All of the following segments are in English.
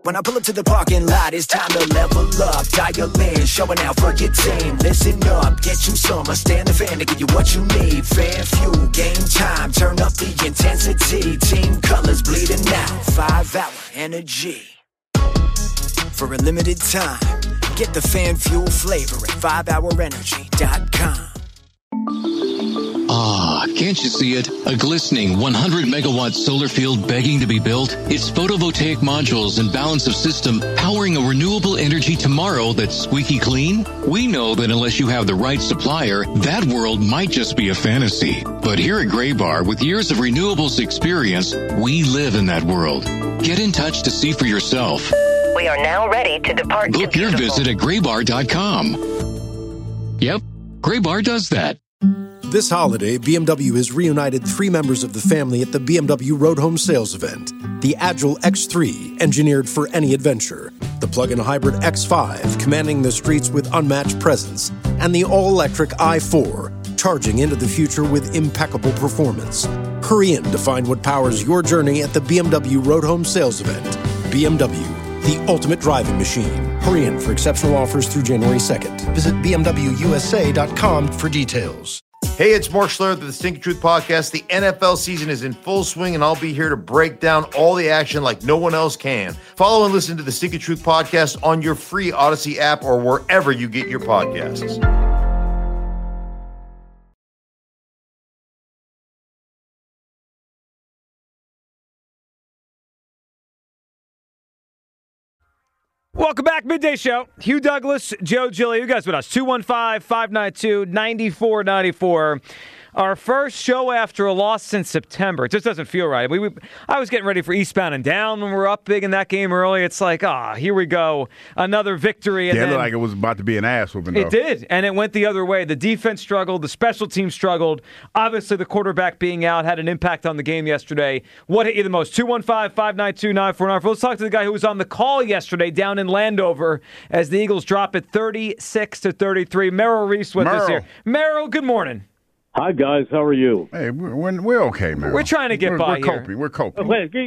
When I pull up to the parking lot, it's time to level up. Dial in, showing out for your team. Listen up, get you some. Stand the fan to give you what you need. Fan fuel, game time, turn up the intensity. Team colors bleeding out, 5-hour energy. For a limited time, get the fan fuel flavor at 5hourenergy.com. Ah, can't you see it? A glistening 100-megawatt solar field begging to be built? Its photovoltaic modules and balance of system powering a renewable energy tomorrow that's squeaky clean? We know that unless you have the right supplier, that world might just be a fantasy. But here at Graybar, with years of renewables experience, we live in that world. Get in touch to see for yourself. We are now ready to depart. Book your visit at graybar.com. Yep, Graybar does that. This holiday, BMW has reunited 3 members of the family at the BMW Road Home Sales event. The Agile X3, engineered for any adventure. The plug-in hybrid X5, commanding the streets with unmatched presence. And the all-electric i4, charging into the future with impeccable performance. Hurry in to find what powers your journey at the BMW Road Home Sales event. BMW, the ultimate driving machine. Hurry in for exceptional offers through January 2nd. Visit BMWUSA.com for details. Hey, it's Mark Schlereth of the Stinky Truth Podcast. The NFL season is in full swing, and I'll be here to break down all the action like no one else can. Follow and listen to the Stinky Truth Podcast on your free Odyssey app or wherever you get your podcasts. Welcome back, Midday Show. Hugh Douglas, Joe Giglio. You guys with us. 215-592-9494. Our first show after a loss since September. It just doesn't feel right. I was getting ready for Eastbound and Down when we were up big in that game early. It's like, here we go. Another victory. And it looked like it was about to be an ass whooping, though. It did, and it went the other way. The defense struggled. The special team struggled. Obviously, the quarterback being out had an impact on the game yesterday. What hit you the most? 215-592-9494. Let's talk to the guy who was on the call yesterday down in Landover as the Eagles drop it 36-33. Merrill Reese with us here. Merrill, good morning. Hi, guys. How are you? Hey, we're okay, man. We're trying to get by here. We're coping.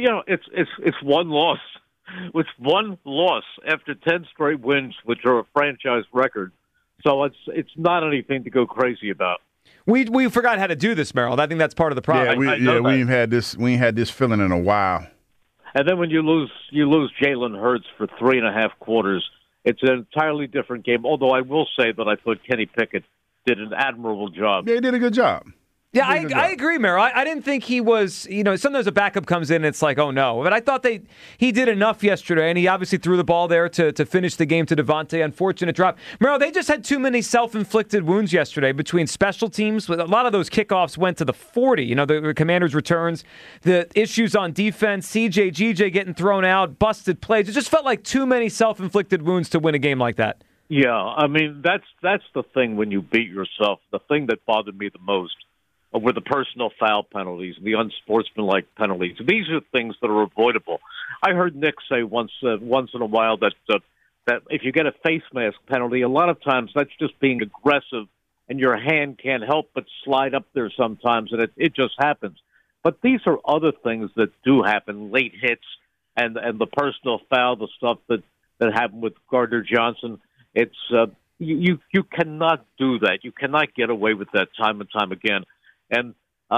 It's one loss. It's one loss after 10 straight wins, which are a franchise record. So it's not anything to go crazy about. We forgot how to do this, Merrill. I think that's part of the problem. We ain't had this feeling in a while. And then when you lose Jalen Hurts for 3.5 quarters, it's an entirely different game. Although I will say that I thought Kenny Pickett did an admirable job. Yeah, he did a good job. Yeah, I agree, Merrill. I didn't think he was, sometimes a backup comes in and it's like, oh no. But I thought he did enough yesterday, and he obviously threw the ball there to finish the game to Devontae. Unfortunate drop. Merrill, they just had too many self-inflicted wounds yesterday between special teams. A lot of those kickoffs went to the 40, the Commanders' returns, the issues on defense, CJ, GJ getting thrown out, busted plays. It just felt like too many self-inflicted wounds to win a game like that. Yeah, I mean, that's the thing when you beat yourself. The thing that bothered me the most were the personal foul penalties, the unsportsmanlike penalties. These are things that are avoidable. I heard Nick say once in a while that if you get a face mask penalty, a lot of times that's just being aggressive, and your hand can't help but slide up there sometimes, and it just happens. But these are other things that do happen, late hits and the personal foul, the stuff that happened with Gardner Johnson. It's you cannot do that. You cannot get away with that time and time again. And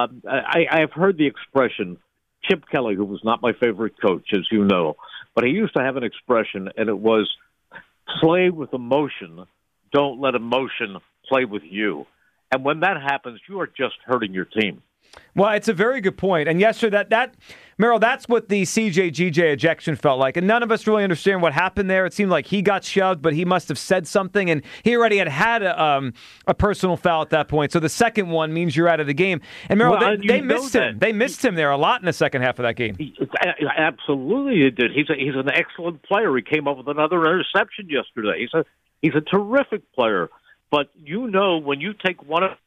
I've heard the expression, Chip Kelly, who was not my favorite coach, as you know, but he used to have an expression, and it was, play with emotion, don't let emotion play with you. And when that happens, you are just hurting your team. Well, it's a very good point. And yesterday, Merrill, that's what the CJ GJ ejection felt like. And none of us really understand what happened there. It seemed like he got shoved, but he must have said something. And he already had a personal foul at that point. So the second one means you're out of the game. And Merrill, they missed him. They missed him there a lot in the second half of that game. Absolutely, he did. He's an excellent player. He came up with another interception yesterday. He's a terrific player. But when you take one of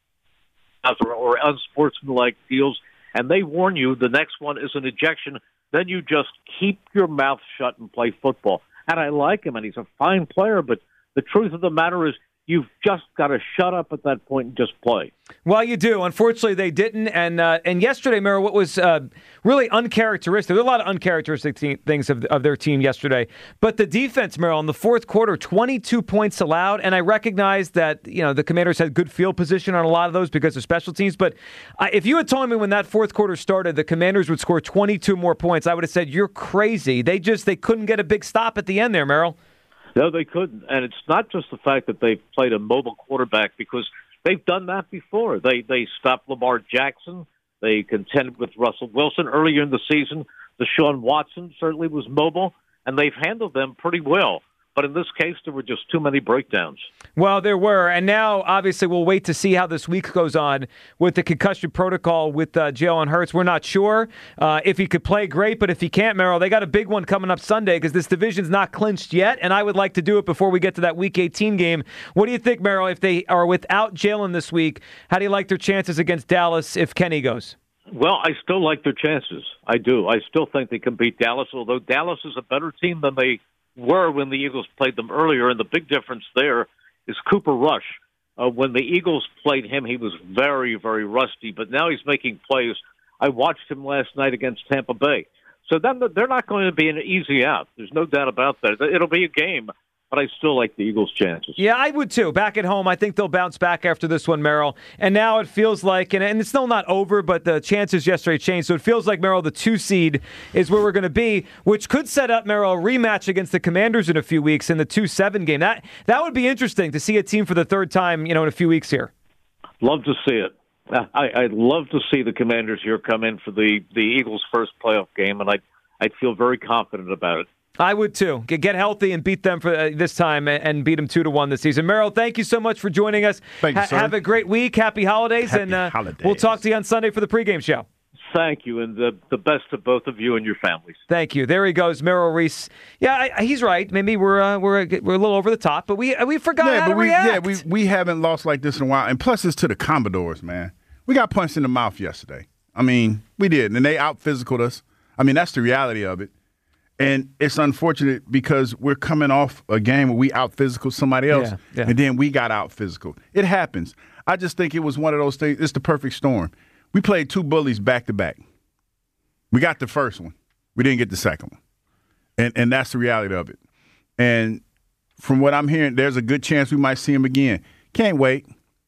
or unsportsmanlike deals, and they warn you the next one is an ejection, then you just keep your mouth shut and play football. And I like him, and he's a fine player, but the truth of the matter is You've just got to shut up at that point and just play. Well, you do. Unfortunately, they didn't. And yesterday, Merrill, what was really uncharacteristic, there were a lot of uncharacteristic things of their team yesterday. But the defense, Merrill, in the fourth quarter, 22 points allowed. And I recognize that, the Commanders had good field position on a lot of those because of special teams. But if you had told me when that fourth quarter started the Commanders would score 22 more points, I would have said, you're crazy. They couldn't get a big stop at the end there, Merrill. No, they couldn't. And it's not just the fact that they've played a mobile quarterback, because they've done that before. They stopped Lamar Jackson. They contended with Russell Wilson earlier in the season. Deshaun Watson certainly was mobile, and they've handled them pretty well. But in this case, there were just too many breakdowns. Well, there were. And now, obviously, we'll wait to see how this week goes on with the concussion protocol with Jalen Hurts. We're not sure if he could play, great. But if he can't, Merrill, they got a big one coming up Sunday because this division's not clinched yet. And I would like to do it before we get to that Week 18 game. What do you think, Merrill, if they are without Jalen this week? How do you like their chances against Dallas if Kenny goes? Well, I still like their chances. I do. I still think they can beat Dallas, although Dallas is a better team than they were when the Eagles played them earlier, and the big difference there is Cooper Rush. When the Eagles played him, he was very, very rusty, but now he's making plays. I watched him last night against Tampa Bay. So then they're not going to be an easy out. There's no doubt about that. It'll be a game, but I still like the Eagles' chances. Yeah, I would too. Back at home, I think they'll bounce back after this one, Merrill. And now it feels like, and it's still not over, but the chances yesterday changed. So it feels like, Merrill, the 2 seed is where we're going to be, which could set up, Merrill, a rematch against the Commanders in a few weeks in the 2-7 game. That would be interesting to see a team for the third time, in a few weeks here. Love to see it. I'd love to see the Commanders here come in for the Eagles' first playoff game, and I'd feel very confident about it. I would too. Get healthy and beat them for this time and beat them 2-1 this season. Merrill, thank you so much for joining us. Thank you, sir. Have a great week. Happy holidays. Happy holidays. We'll talk to you on Sunday for the pregame show. Thank you, and the best to both of you and your families. Thank you. There he goes, Merrill Reese. Yeah, he's right. Maybe we're a little over the top, but we forgot how to react. Yeah, we haven't lost like this in a while. And plus, it's to the Commodores, man. We got punched in the mouth yesterday. I mean, we did, and they out-physicaled us. I mean, that's the reality of it. And it's unfortunate because we're coming off a game where we out-physical somebody else, and then we got out-physical. It happens. I just think it was one of those things. It's the perfect storm. We played 2 bullies back-to-back. We got the first one. We didn't get the second one. And that's the reality of it. And from what I'm hearing, there's a good chance we might see them again. Can't wait.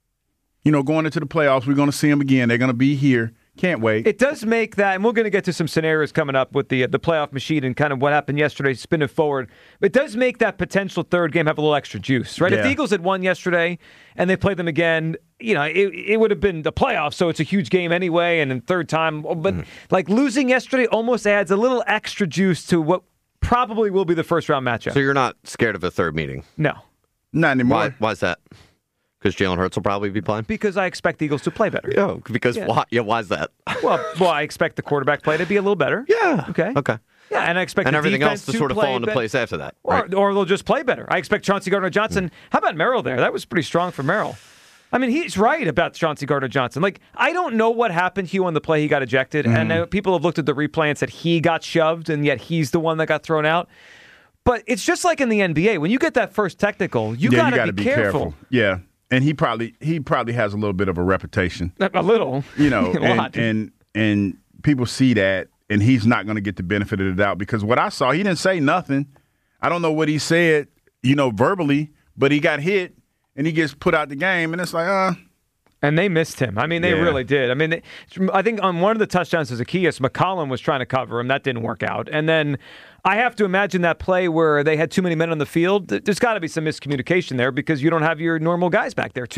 Going into the playoffs, we're going to see them again. They're going to be here. Can't wait. It does make that, and we're going to get to some scenarios coming up with the playoff machine and kind of what happened yesterday, spin it forward. It does make that potential third game have a little extra juice, right? Yeah. If the Eagles had won yesterday and they played them again, it would have been the playoffs, so it's a huge game anyway, and in third time. But like losing yesterday almost adds a little extra juice to what probably will be the first round matchup. So you're not scared of a third meeting? No. Not anymore. Why is that? Because Jalen Hurts will probably be playing? Because I expect the Eagles to play better. Yeah, because why? Yeah, why is that? Well, I expect the quarterback play to be a little better. Yeah. Okay. Yeah, and I expect and the everything defense else to sort of fall into better. place after that. Or they'll just play better. I expect Chauncey Gardner-Johnson. How about Merrill there? That was pretty strong for Merrill. I mean, he's right about Chauncey Gardner-Johnson. Like, I don't know what happened, Hugh, on the play he got ejected. And people have looked at the replay and said he got shoved, and yet he's the one that got thrown out. But it's just like in the NBA. When you get that first technical, you got to be careful. Yeah. And he probably has a little bit of a reputation. A little. A lot. And people see that, and he's not going to get the benefit of the doubt because what I saw, he didn't say nothing. I don't know what he said, verbally, but he got hit, and he gets put out the game, and it's like, And they missed him. I mean, they really did. I mean, I think on one of the touchdowns to Zacchaeus, McCollum was trying to cover him. That didn't work out. And then I have to imagine that play where they had too many men on the field. There's got to be some miscommunication there because you don't have your normal guys back there.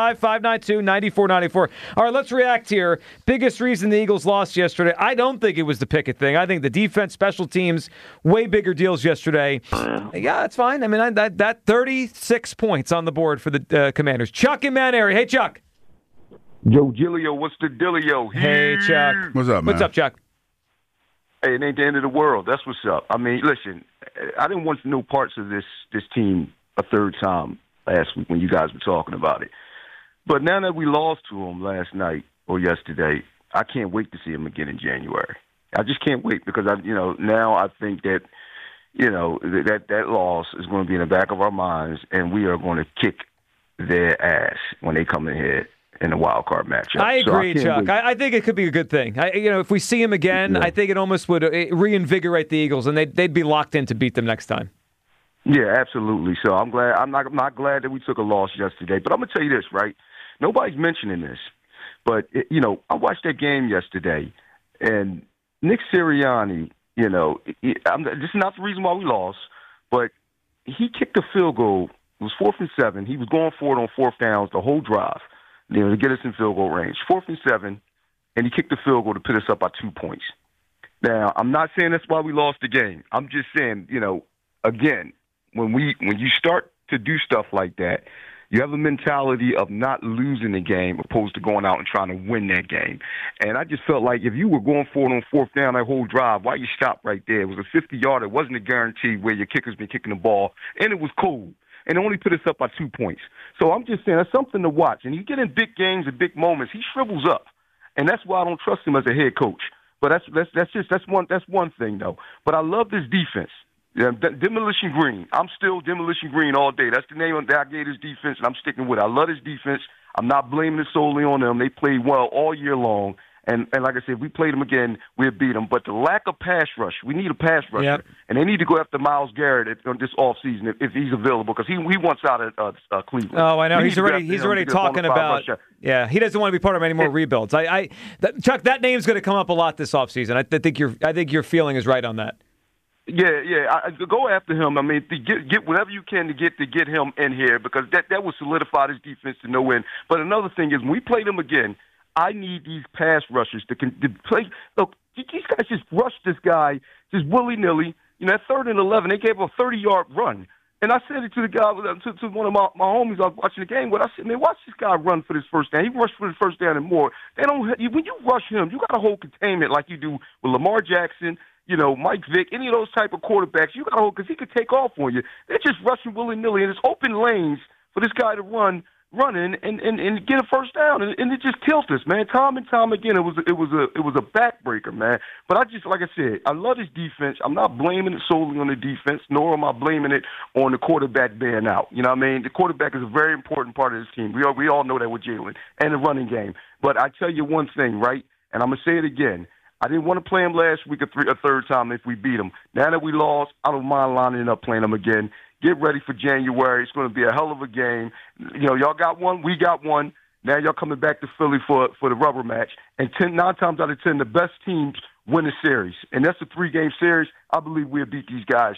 215-592-9494. All right, let's react here. Biggest reason the Eagles lost yesterday. I don't think it was the Pickett thing. I think the defense, special teams, way bigger deals yesterday. Yeah, that's fine. I mean, that 36 points on the board for the Commanders. Chuck in Mount Airy. Hey, Chuck. Joe Gilio, what's the dealio? Hey, Chuck. What's up, man? What's up, Chuck? Hey, it ain't the end of the world. That's what's up. I mean, listen, I didn't want no parts of this team a third time last week when you guys were talking about it. But now that we lost to them last night or yesterday, I can't wait to see them again in January. I just can't wait because now I think that that loss is going to be in the back of our minds, and we are going to kick their ass when they come in here in the wild card matchup. I agree, Chuck. I think it could be a good thing. If we see him again, I think it almost would reinvigorate the Eagles, and they'd be locked in to beat them next time. Yeah, absolutely. So I'm glad. I'm not glad that we took a loss yesterday. But I'm gonna tell you this, right? Nobody's mentioning this, but I watched that game yesterday, and Nick Sirianni. This is not the reason why we lost, but he kicked a field goal. It was 4th and 7. He was going for it on 4th downs the whole drive, to get us in field goal range. 4th and 7, and he kicked the field goal to put us up by 2 points. Now, I'm not saying that's why we lost the game. I'm just saying, again, when you start to do stuff like that, you have a mentality of not losing the game opposed to going out and trying to win that game. And I just felt like if you were going for it on 4th down that whole drive, why you stop right there? It was a 50-yarder. It wasn't a guarantee where your kicker's been kicking the ball, and it was cold. And it only put us up by 2 points. So I'm just saying that's something to watch. And you get in big games and big moments, he shrivels up. And that's why I don't trust him as a head coach. But that's one thing, though. But I love this defense. Yeah, Demolition Green. I'm still Demolition Green all day. That's the name that I gave his defense, and I'm sticking with it. I love his defense. I'm not blaming it solely on them. They played well all year long. And like I said, if we played them again, we'd beat them. But the lack of pass rush, we need a pass rusher. Yep. And they need to go after Myles Garrett this offseason if he's available because he wants out of Cleveland. Oh, I know. He's already talking about – yeah, he doesn't want to be part of any more rebuilds. Chuck, that name's going to come up a lot this offseason. I think your feeling is right on that. Yeah. Go after him. I mean, to get whatever you can to get him in here because that will solidify his defense to no end. But another thing is when we play them again, I need these pass rushers to play. Look, these guys just rushed this guy just willy-nilly. At 3rd and 11, they gave a 30-yard run. And I said it to the guy, to one of my homies I was watching the game with. I said, man, watch this guy run for this first down. He rushed for the first down and more. When you rush him, you got to hold containment like you do with Lamar Jackson, Mike Vick, any of those type of quarterbacks. You got to hold because he could take off on you. They're just rushing willy-nilly, and it's open lanes for this guy to run and get a first down, and it just killed us, man. Time and time again, it was a backbreaker, man. But like I said, I love his defense. I'm not blaming it solely on the defense, nor am I blaming it on the quarterback being out. You know what I mean? The quarterback is a very important part of this team. We all know that with Jalen and the running game. But I tell you one thing, right? And I'm gonna say it again. I didn't want to play him last week a third time if we beat him. Now that we lost, I don't mind lining up playing him again. Get ready for January. It's going to be a hell of a game. Y'all got one. We got one. Now y'all coming back to Philly for the rubber match. And 9 times out of 10, the best teams win the series. And that's a 3-game series. I believe we'll beat these guys,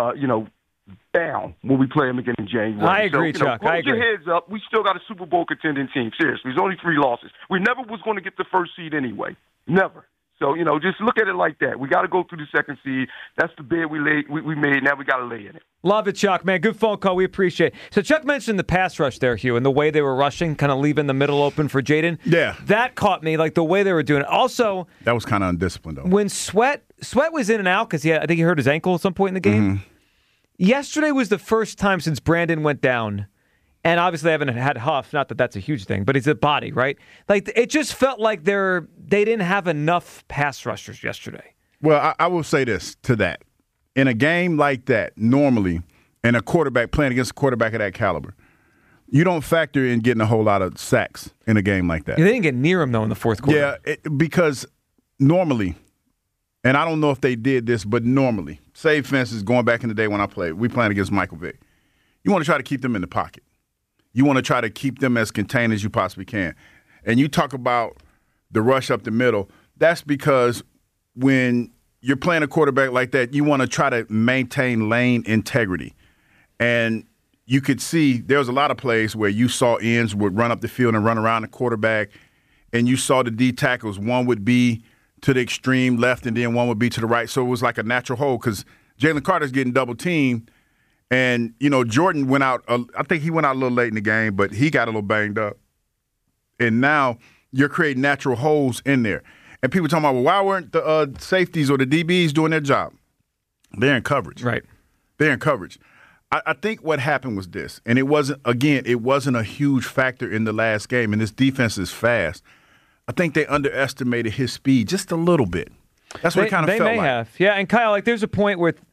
down when we play them again in January. I agree, Chuck. Hold your heads up. We still got a Super Bowl contending team. Seriously, there's only 3 losses. We never was going to get the first seed anyway. Never. So, just look at it like that. We got to go through the second seed. That's the bed we made. Now we got to lay in it. Love it, Chuck, man. Good phone call. We appreciate it. So Chuck mentioned the pass rush there, Hugh, and the way they were rushing, kind of leaving the middle open for Jaden. Yeah. That caught me, like the way they were doing it. Also, that was kind of undisciplined, though. When Sweat was in and out because I think he hurt his ankle at some point in the game. Mm-hmm. Yesterday was the first time since Brandon went down. And obviously they haven't had Huff, not that that's a huge thing, but he's a body, right? Like, it just felt like they didn't have enough pass rushers yesterday. Well, I will say this to that. In a game like that, normally, and a quarterback playing against a quarterback of that caliber, you don't factor in getting a whole lot of sacks in a game like that. They didn't get near him, though, in the fourth quarter. Yeah, because normally, and I don't know if they did this, but normally, save fences going back in the day when we playing against Michael Vick. You want to try to keep them in the pocket. You want to try to keep them as contained as you possibly can. And you talk about the rush up the middle. That's because when you're playing a quarterback like that, you want to try to maintain lane integrity. And you could see there was a lot of plays where you saw ends would run up the field and run around the quarterback, and you saw the D tackles. One would be to the extreme left, and then one would be to the right. So it was like a natural hole because Jalen Carter's getting double-teamed. And, Jordan went out, I think he went out a little late in the game, but he got a little banged up. And now you're creating natural holes in there. And people talking about, well, why weren't the safeties or the DBs doing their job? They're in coverage. Right. They're in coverage. I think what happened was this, and it wasn't a huge factor in the last game, and this defense is fast. I think they underestimated his speed just a little bit. That's what it kind of felt like. They may have. Yeah, and Kyle, there's a point where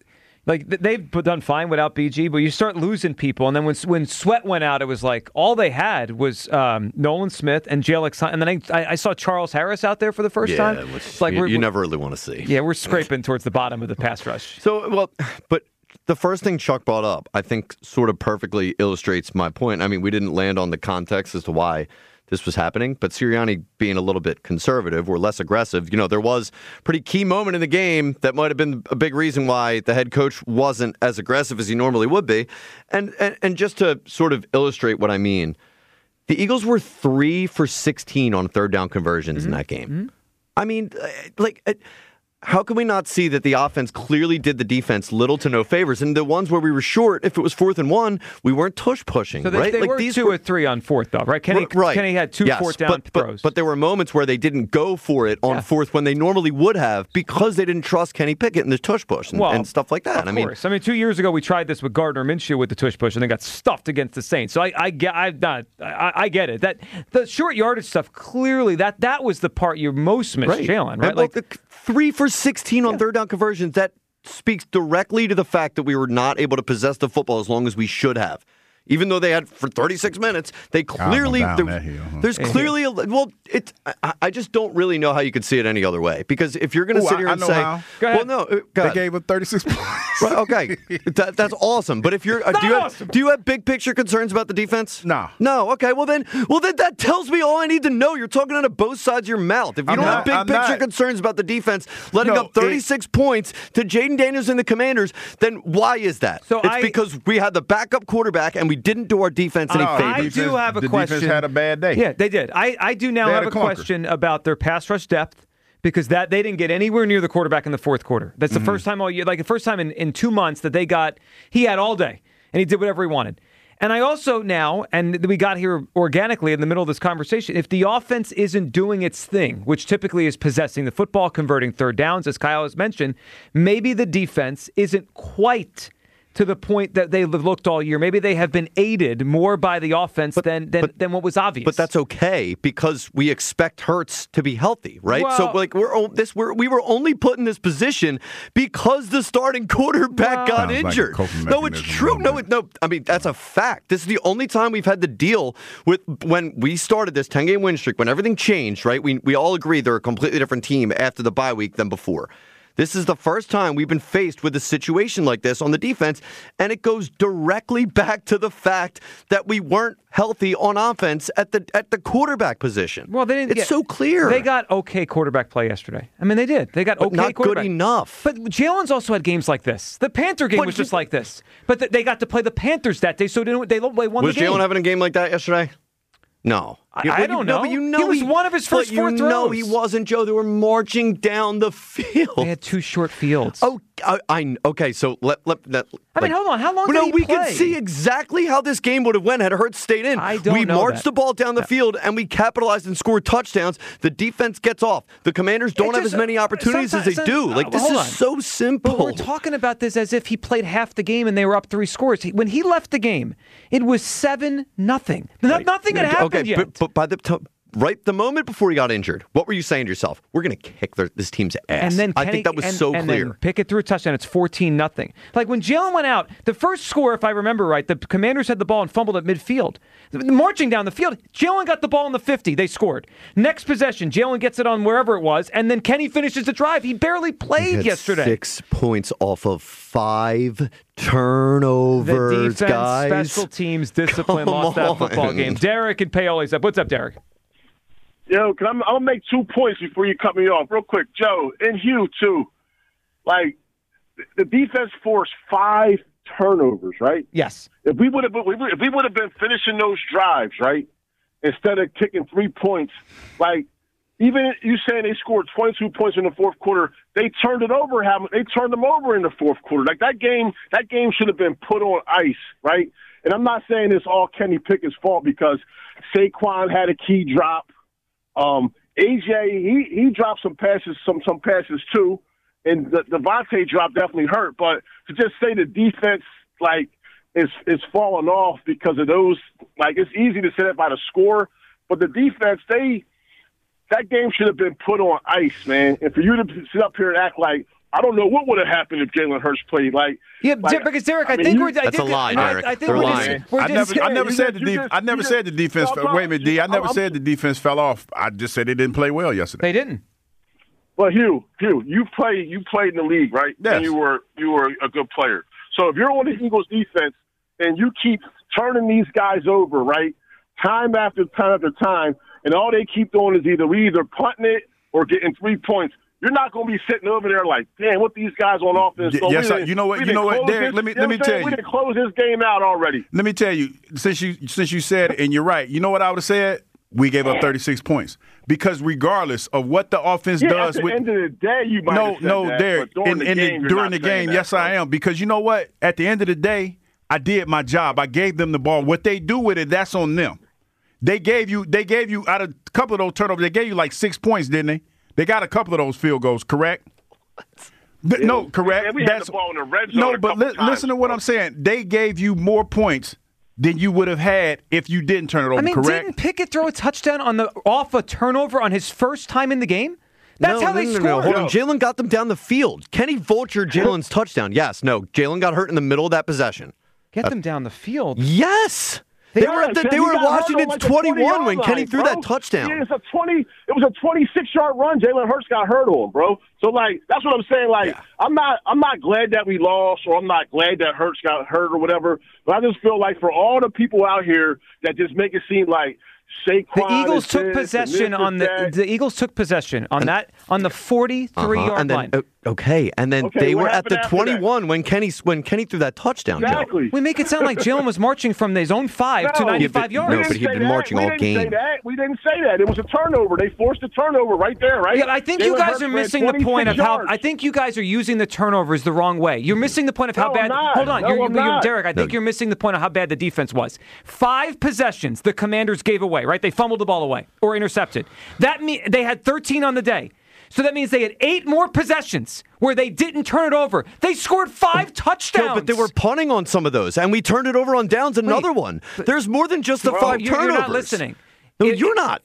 Like they've done fine without BG, but you start losing people, and then when Sweat went out, it was like all they had was Nolan Smith and Jalen Alexander, and then I saw Charles Harris out there for the first time. It's like you never really want to see. Yeah, we're scraping towards the bottom of the pass rush. But the first thing Chuck brought up, I think, sort of perfectly illustrates my point. I mean, we didn't land on the context as to why this was happening, but Sirianni being a little bit conservative or less aggressive, there was a pretty key moment in the game that might have been a big reason why the head coach wasn't as aggressive as he normally would be. And just to sort of illustrate what I mean, the Eagles were 3 for 16 on third down conversions in that game. Mm-hmm. I mean, how can we not see that the offense clearly did the defense little to no favors? And the ones where we were short, if it was 4th and 1, we weren't tush pushing. So right? They were 2 or 3 on 4th, though, right? Kenny had 2 fourth down throws. But there were moments where they didn't go for it on 4th when they normally would have because they didn't trust Kenny Pickett and the tush push and stuff like that. Of course. I mean, 2 years ago we tried this with Gardner Minshew with the tush push and they got stuffed against the Saints. So I get it. That the short yardage stuff, clearly that was the part you most missed, Jalen, right? Like 3 for 16 on third down conversions, that speaks directly to the fact that we were not able to possess the football as long as we should have. Even though they had for 36 minutes, they clearly there's clearly I just don't really know how you could see it any other way. Because if you're going to sit here and say, they gave up 36 points. Right, okay, that's awesome. But if you're do you have big picture concerns about the defense? No. Okay. Well then that tells me all I need to know. You're talking out of both sides of your mouth. If you don't have big picture concerns about the defense letting up 36 points to Jaden Daniels and the Commanders, then why is that? It's because we had the backup quarterback and we didn't do our defense any favors. I do have a question. The defense had a bad day. Yeah, they did. I do now have a question about their pass rush depth because they didn't get anywhere near the quarterback in the fourth quarter. That's the first time all year, like the first time in 2 months that he had all day and he did whatever he wanted. And I also now, and we got here organically in the middle of this conversation, if the offense isn't doing its thing, which typically is possessing the football, converting third downs, as Kyle has mentioned, maybe the defense isn't quite to the point that they've looked all year. Maybe they have been aided more by the offense than what was obvious. But that's okay because we expect Hurts to be healthy, right? Well, so we were only put in this position because the starting quarterback got injured. No, it's true. No. I mean, that's a fact. This is the only time we've had to deal with when we started this 10-game win streak, when everything changed, right? We all agree they're a completely different team after the bye week than before. This is the first time we've been faced with a situation like this on the defense, and it goes directly back to the fact that we weren't healthy on offense at the quarterback position. Well, they didn't. It's so clear. They got okay quarterback play yesterday. I mean, they did. They got okay not quarterback. Good enough. But Jalen's also had games like this. The Panther game was just like this. But they got to play the Panthers that day, so they won the game. Was Jalen having a game like that yesterday? No. I don't know. But he was one of his first 4 throws. No, he wasn't, Joe. They were marching down the field. They had 2 short fields. Oh, okay. So let I mean, hold on. How long did he play? We can see exactly how this game would have went had Hurts stayed in. We marched the ball down the field and we capitalized and scored touchdowns. The defense gets off. The Commanders don't have as many opportunities as they do. This is so simple. But we're talking about this as if he played half the game and they were up 3 scores. When he left the game, it was 7-0. Nothing had happened yet. But by the moment before he got injured, what were you saying to yourself? We're going to kick this team's ass. And then I think that was so clear. And then Pickett threw a touchdown. It's 14-0. Like when Jalen went out, the first score, if I remember right, the Commanders had the ball and fumbled at midfield. Marching down the field, Jalen got the ball in the 50. They scored. Next possession, Jalen gets it on wherever it was, and then Kenny finishes the drive. He barely played yesterday. 6 points off of 5 turnovers, the defense, guys. Special teams, discipline, lost that football game. Derek and Paoli's up. What's up, Derek? Yo, I'm going to make 2 points before you cut me off. Real quick, Joe, and Hugh, too. Like, the defense forced 5 turnovers, right? Yes. If we would have been finishing those drives, right, instead of kicking 3 points, like, even you saying they scored 22 points in the fourth quarter, they turned it over. They turned them over in the fourth quarter. Like, that game should have been put on ice, right? And I'm not saying it's all Kenny Pickett's fault because Saquon had a key drop. AJ, he dropped some passes too, and the Devontae drop definitely hurt. But to just say the defense is falling off because of those, it's easy to say that by the score, but the defense that game should have been put on ice, man. And for you to sit up here and act like, I don't know what would have happened if Jalen Hurts played. Because Derek, I think that's a lie, Derek. I think They're lying. I never said the defense. Wait a minute, D. I never said the defense fell off. I just said they didn't play well yesterday. They didn't. Well, Hugh, you played in the league, right? Yes. And you were a good player. So if you're on the Eagles defense and you keep turning these guys over, right, time after time after time, and all they keep doing is either punting it or getting 3 points, you're not going to be sitting over there like, damn, what these guys on offense? So yes, you know what, Derek. Let me tell you. We didn't close this game out already. Let me tell you, since you said it, and you're right. You know what I would have said? We gave up 36 points because regardless of what the offense does, at the end of the day, you might have said that, Derek. During the game, yes, I am, because you know what? At the end of the day, I did my job. I gave them the ball. What they do with it, that's on them. They gave you out of a couple of those turnovers, they gave you like 6 points, didn't they? They got a couple of those field goals, correct? No, correct. We had the ball in the red zone. No, but listen to what I'm saying. They gave you more points than you would have had if you didn't turn it over, correct? Didn't Pickett throw a touchdown off a turnover on his first time in the game? That's how they scored. No. Hold on. Jalen got them down the field. Kenny vultured Jalen's touchdown. Yes. No. Jalen got hurt in the middle of that possession. Get them down the field. Yes. They were at Washington's 21 when Kenny threw that touchdown. It was a 26-yard run. Jalen Hurts got hurt on, bro. So that's what I'm saying. I'm not glad that we lost, or I'm not glad that Hurts got hurt or whatever. But I just feel like for all the people out here that just make it seem like Saquon, the Eagles took possession on the Eagles took possession on that on the 43-yard line. Okay, and then they were at the 21 when Kenny threw that touchdown. Exactly. Joe. We make it sound like Jalen was marching from his own 5 to 95 yards. No, but he'd been marching all game. We didn't say that. It was a turnover. They forced a turnover right there, right? Yeah, I think you guys are missing the point of how. I think you guys are using the turnovers the wrong way. You're missing the point of how bad. Hold on, you're Derek. I think you're missing the point of how bad the defense was. 5 possessions the Commanders gave away. Right, they fumbled the ball away or intercepted. That means they had 13 on the day. So that means they had 8 more possessions where they didn't turn it over. They scored 5 touchdowns. No, but they were punting on some of those, and we turned it over on downs. Another one. There's more than just the 5 turnovers. You're not listening. No, you're not.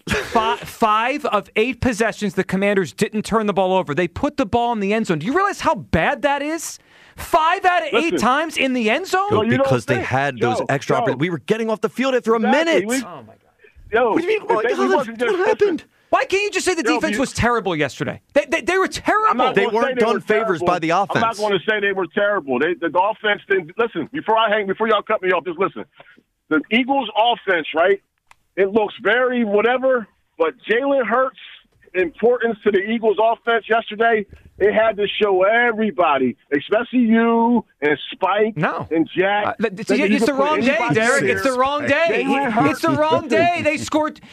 5 of 8 possessions, the Commanders didn't turn the ball over. They put the ball in the end zone. Do you realize how bad that is? 5 out of 8 times in the end zone? No, because they had those extra opportunities. We were getting off the field after a minute. Oh, my God. What do you mean? What happened? Why can't you just say the defense was terrible yesterday? They were terrible. They weren't done favors by the offense. I'm not going to say they were terrible. The offense didn't. Listen, before y'all cut me off, just listen. The Eagles' offense, right? It looks very whatever, but Jalen Hurts' importance to the Eagles' offense yesterday, it had to show everybody, especially you and Spike and Jack. It's the wrong day, Derek. It's the wrong day. It's the wrong day. They scored.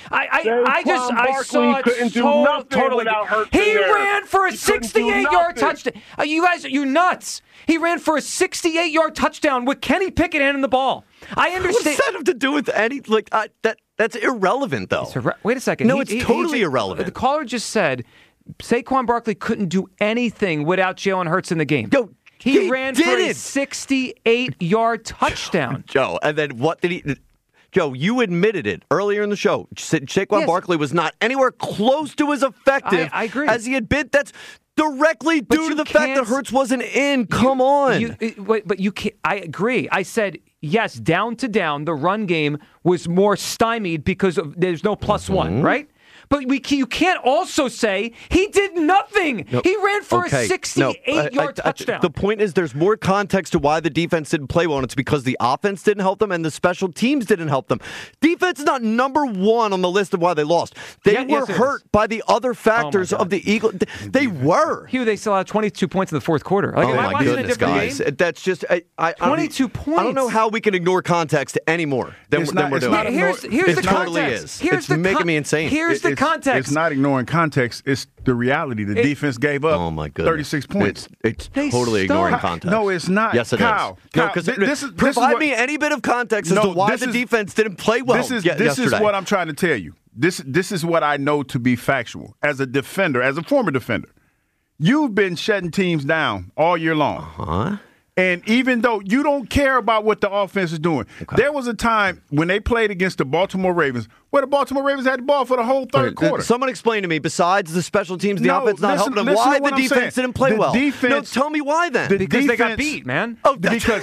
I saw it so totally. He ran for a 68-yard touchdown. You guys, you're nuts. He ran for a 68-yard touchdown with Kenny Pickett handing the ball. I understand. What does that have to do with any That's irrelevant, though. Wait a second. No, it's totally irrelevant. The caller just said Saquon Barkley couldn't do anything without Jalen Hurts in the game. He ran for a 68-yard touchdown. Joe, and then what did he... Joe, you admitted it earlier in the show. Saquon Barkley was not anywhere close to as effective I agree. as he had been. That's directly due to the fact that Hurts wasn't in. Come on. But you can't. I agree. I said, yes, down to down, the run game was more stymied because there's no +1, right? But you can't also say he did nothing. No. He ran for a 68-yard touchdown. The point is there's more context to why the defense didn't play well, and it's because the offense didn't help them and the special teams didn't help them. Defense is not number 1 on the list of why they lost. They were hurt by the other factors of the Eagles. They were. Hugh, they still had 22 points in the fourth quarter. Oh, my goodness, guys. Game? That's just... 22 points. I don't know how we can ignore context anymore than we're doing. Here's the totally context. It's making me insane. Here's the context. It's not ignoring context. It's the reality. The defense gave up 36 points. It's totally ignoring context. No, it's not. Yes, it Kyle, is. No, because provide me any bit of context as to why the defense didn't play well yesterday. This is what I'm trying to tell you. This is what I know to be factual. As a defender, as a former defender, you've been shutting teams down all year long. And even though you don't care about what the offense is doing, there was a time when they played against the Baltimore Ravens where the Baltimore Ravens had the ball for the whole third quarter. Someone explain to me, besides the special teams, the offense not helping them, why the defense didn't play well? No, tell me why then. Because they got beat, man. Oh, because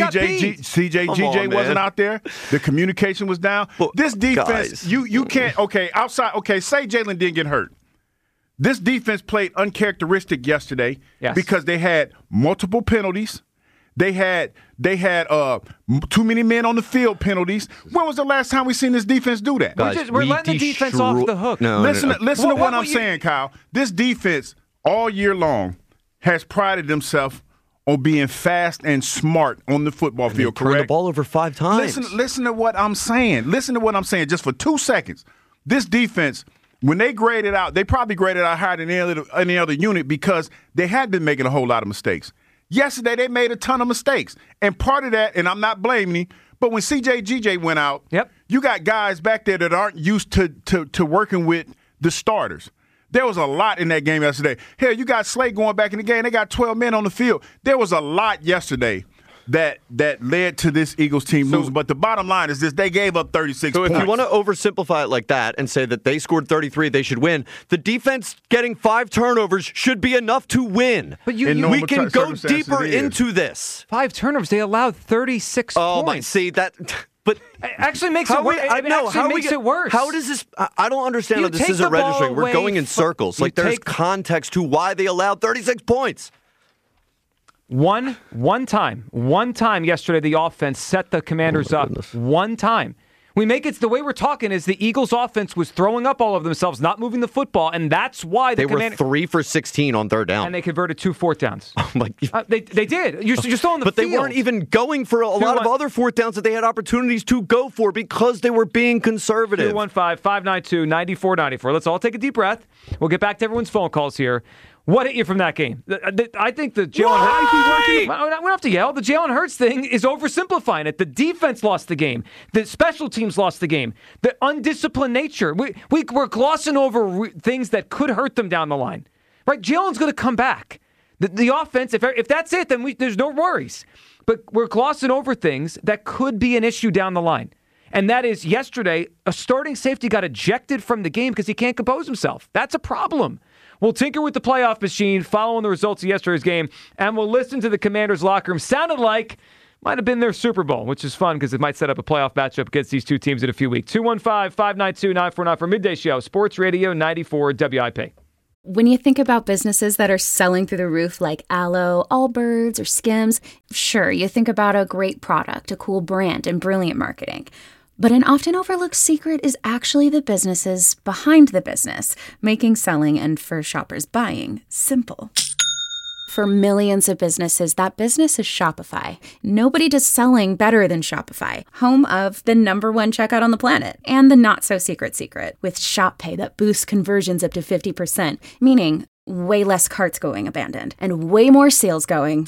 CJ wasn't out there. The communication was down. Well, this defense, you can't. Okay, outside. Okay, say Jalen didn't get hurt. This defense played uncharacteristic yesterday because they had multiple penalties. They had too many men on the field penalties. When was the last time we seen this defense do that? We're letting the defense off the hook. Listen to what I'm saying, Kyle. This defense all year long has prided themselves on being fast and smart on the football field. Correct. Turned the ball over 5 times. Listen to what I'm saying. Listen to what I'm saying. Just for 2 seconds, this defense. When they graded out, they probably graded out higher than any other unit because they had been making a whole lot of mistakes. Yesterday, they made a ton of mistakes. And part of that, and I'm not blaming him, but when CJ went out, you got guys back there that aren't used to working with the starters. There was a lot in that game yesterday. Hell, you got Slay going back in the game. They got 12 men on the field. There was a lot yesterday that led to this Eagles team losing. But the bottom line is this: they gave up 36 points. So if you want to oversimplify it like that and say that they scored 33, they should win, the defense getting 5 turnovers should be enough to win. But we can go deeper into this. 5 turnovers. They allowed 36 points. Oh, my. See, that... But it actually makes it worse. It worse. How does this? I don't understand how this isn't registering. We're going in circles. Like there's context to why they allowed 36 points. One time yesterday, the offense set the Commanders up. One time. We make it the way we're talking is the Eagles' offense was throwing up all of themselves, not moving the football, and that's why they were 3 for 16 on third down, and they converted 2 fourth downs. Oh my! They did. You're still on the but field. They weren't even going for a lot of other fourth downs that they had opportunities to go for because they were being conservative. 215-592-9494. Let's all take a deep breath. We'll get back to everyone's phone calls here. What hit you from that game? I think the Jalen Hurts. We don't have to yell. The Jalen Hurts thing is oversimplifying it. The defense lost the game. The special teams lost the game. The undisciplined nature. We're glossing over things that could hurt them down the line. Right? Jalen's going to come back. The offense, if that's it, then there's no worries. But we're glossing over things that could be an issue down the line. And that is yesterday, a starting safety got ejected from the game because he can't compose himself. That's a problem. We'll tinker with the playoff machine following the results of yesterday's game, and we'll listen to the Commanders' locker room. Sounded like might have been their Super Bowl, which is fun because it might set up a playoff matchup against these two teams in a few weeks. 215-592-9494 for Midday Show, Sports Radio 94 WIP. When you think about businesses that are selling through the roof like Aloe, Allbirds, or Skims, sure, you think about a great product, a cool brand, and brilliant marketing. But an often overlooked secret is actually the businesses behind the business, making selling and for shoppers buying simple. For millions of businesses, that business is Shopify. Nobody does selling better than Shopify, home of the #1 checkout on the planet and the not-so-secret with Shop Pay that boosts conversions up to 50%, meaning way less carts going abandoned and way more sales going.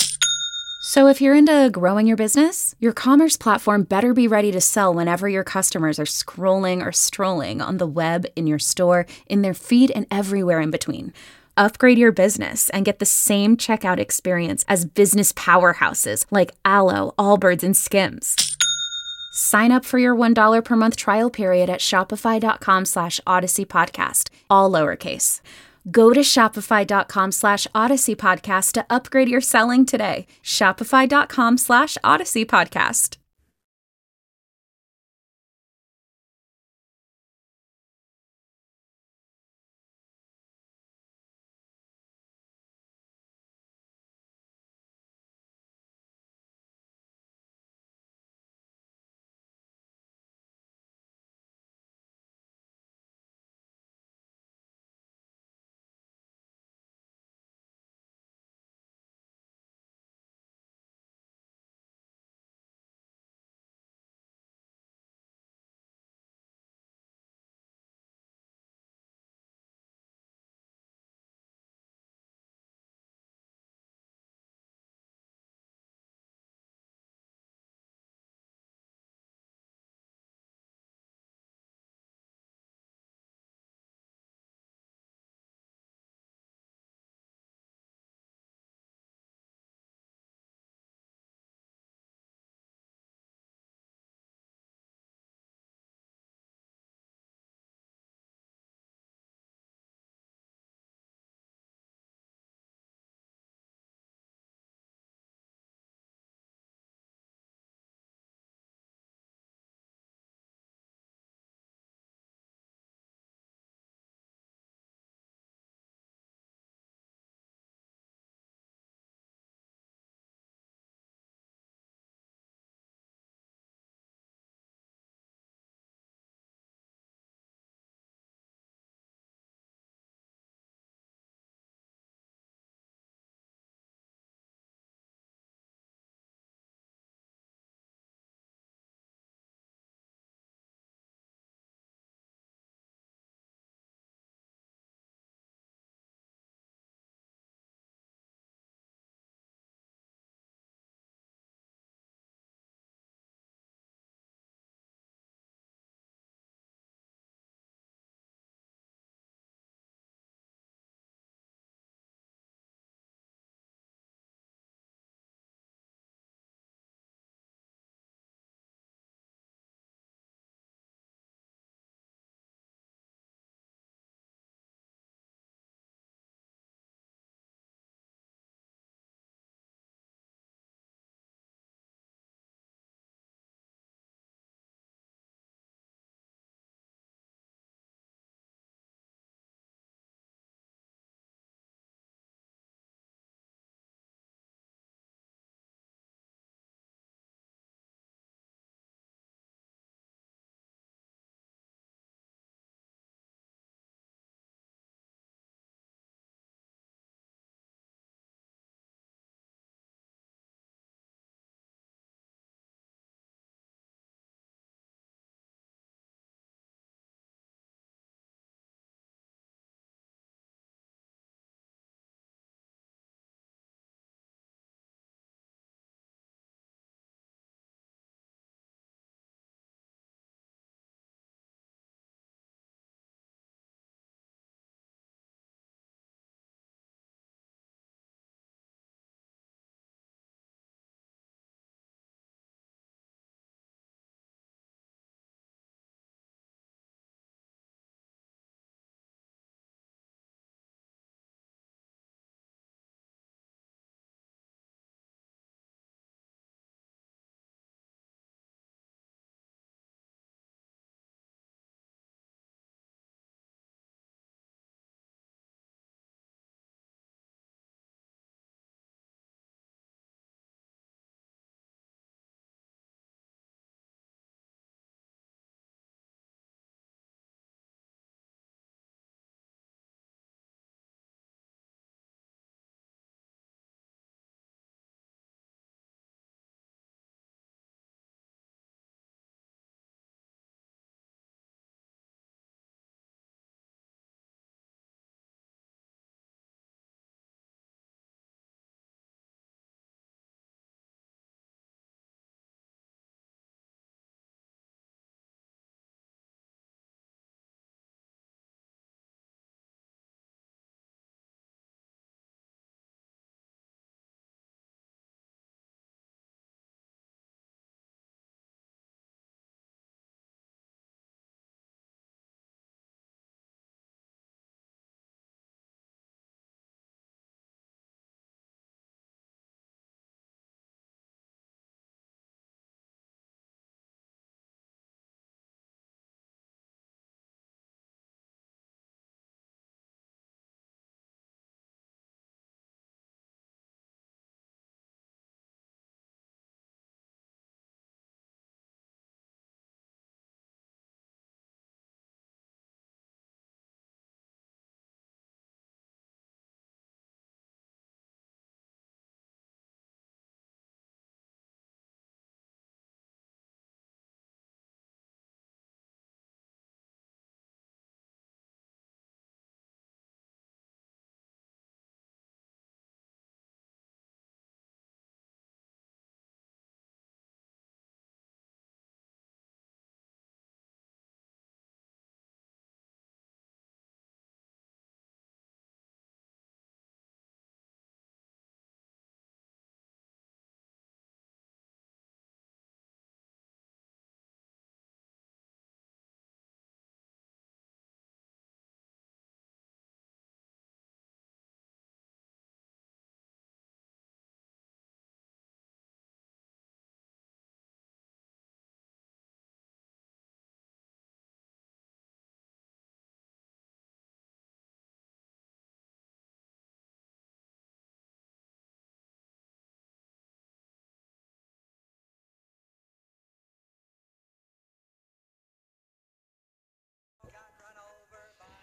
So if you're into growing your business, your commerce platform better be ready to sell whenever your customers are scrolling or strolling on the web, in your store, in their feed, and everywhere in between. Upgrade your business and get the same checkout experience as business powerhouses like Aloe, Allbirds, and Skims. Sign up for your $1 per month trial period at shopify.com/Odyssey Podcast, all lowercase. Go to shopify.com/Odyssey Podcast to upgrade your selling today. Shopify.com/Odyssey Podcast.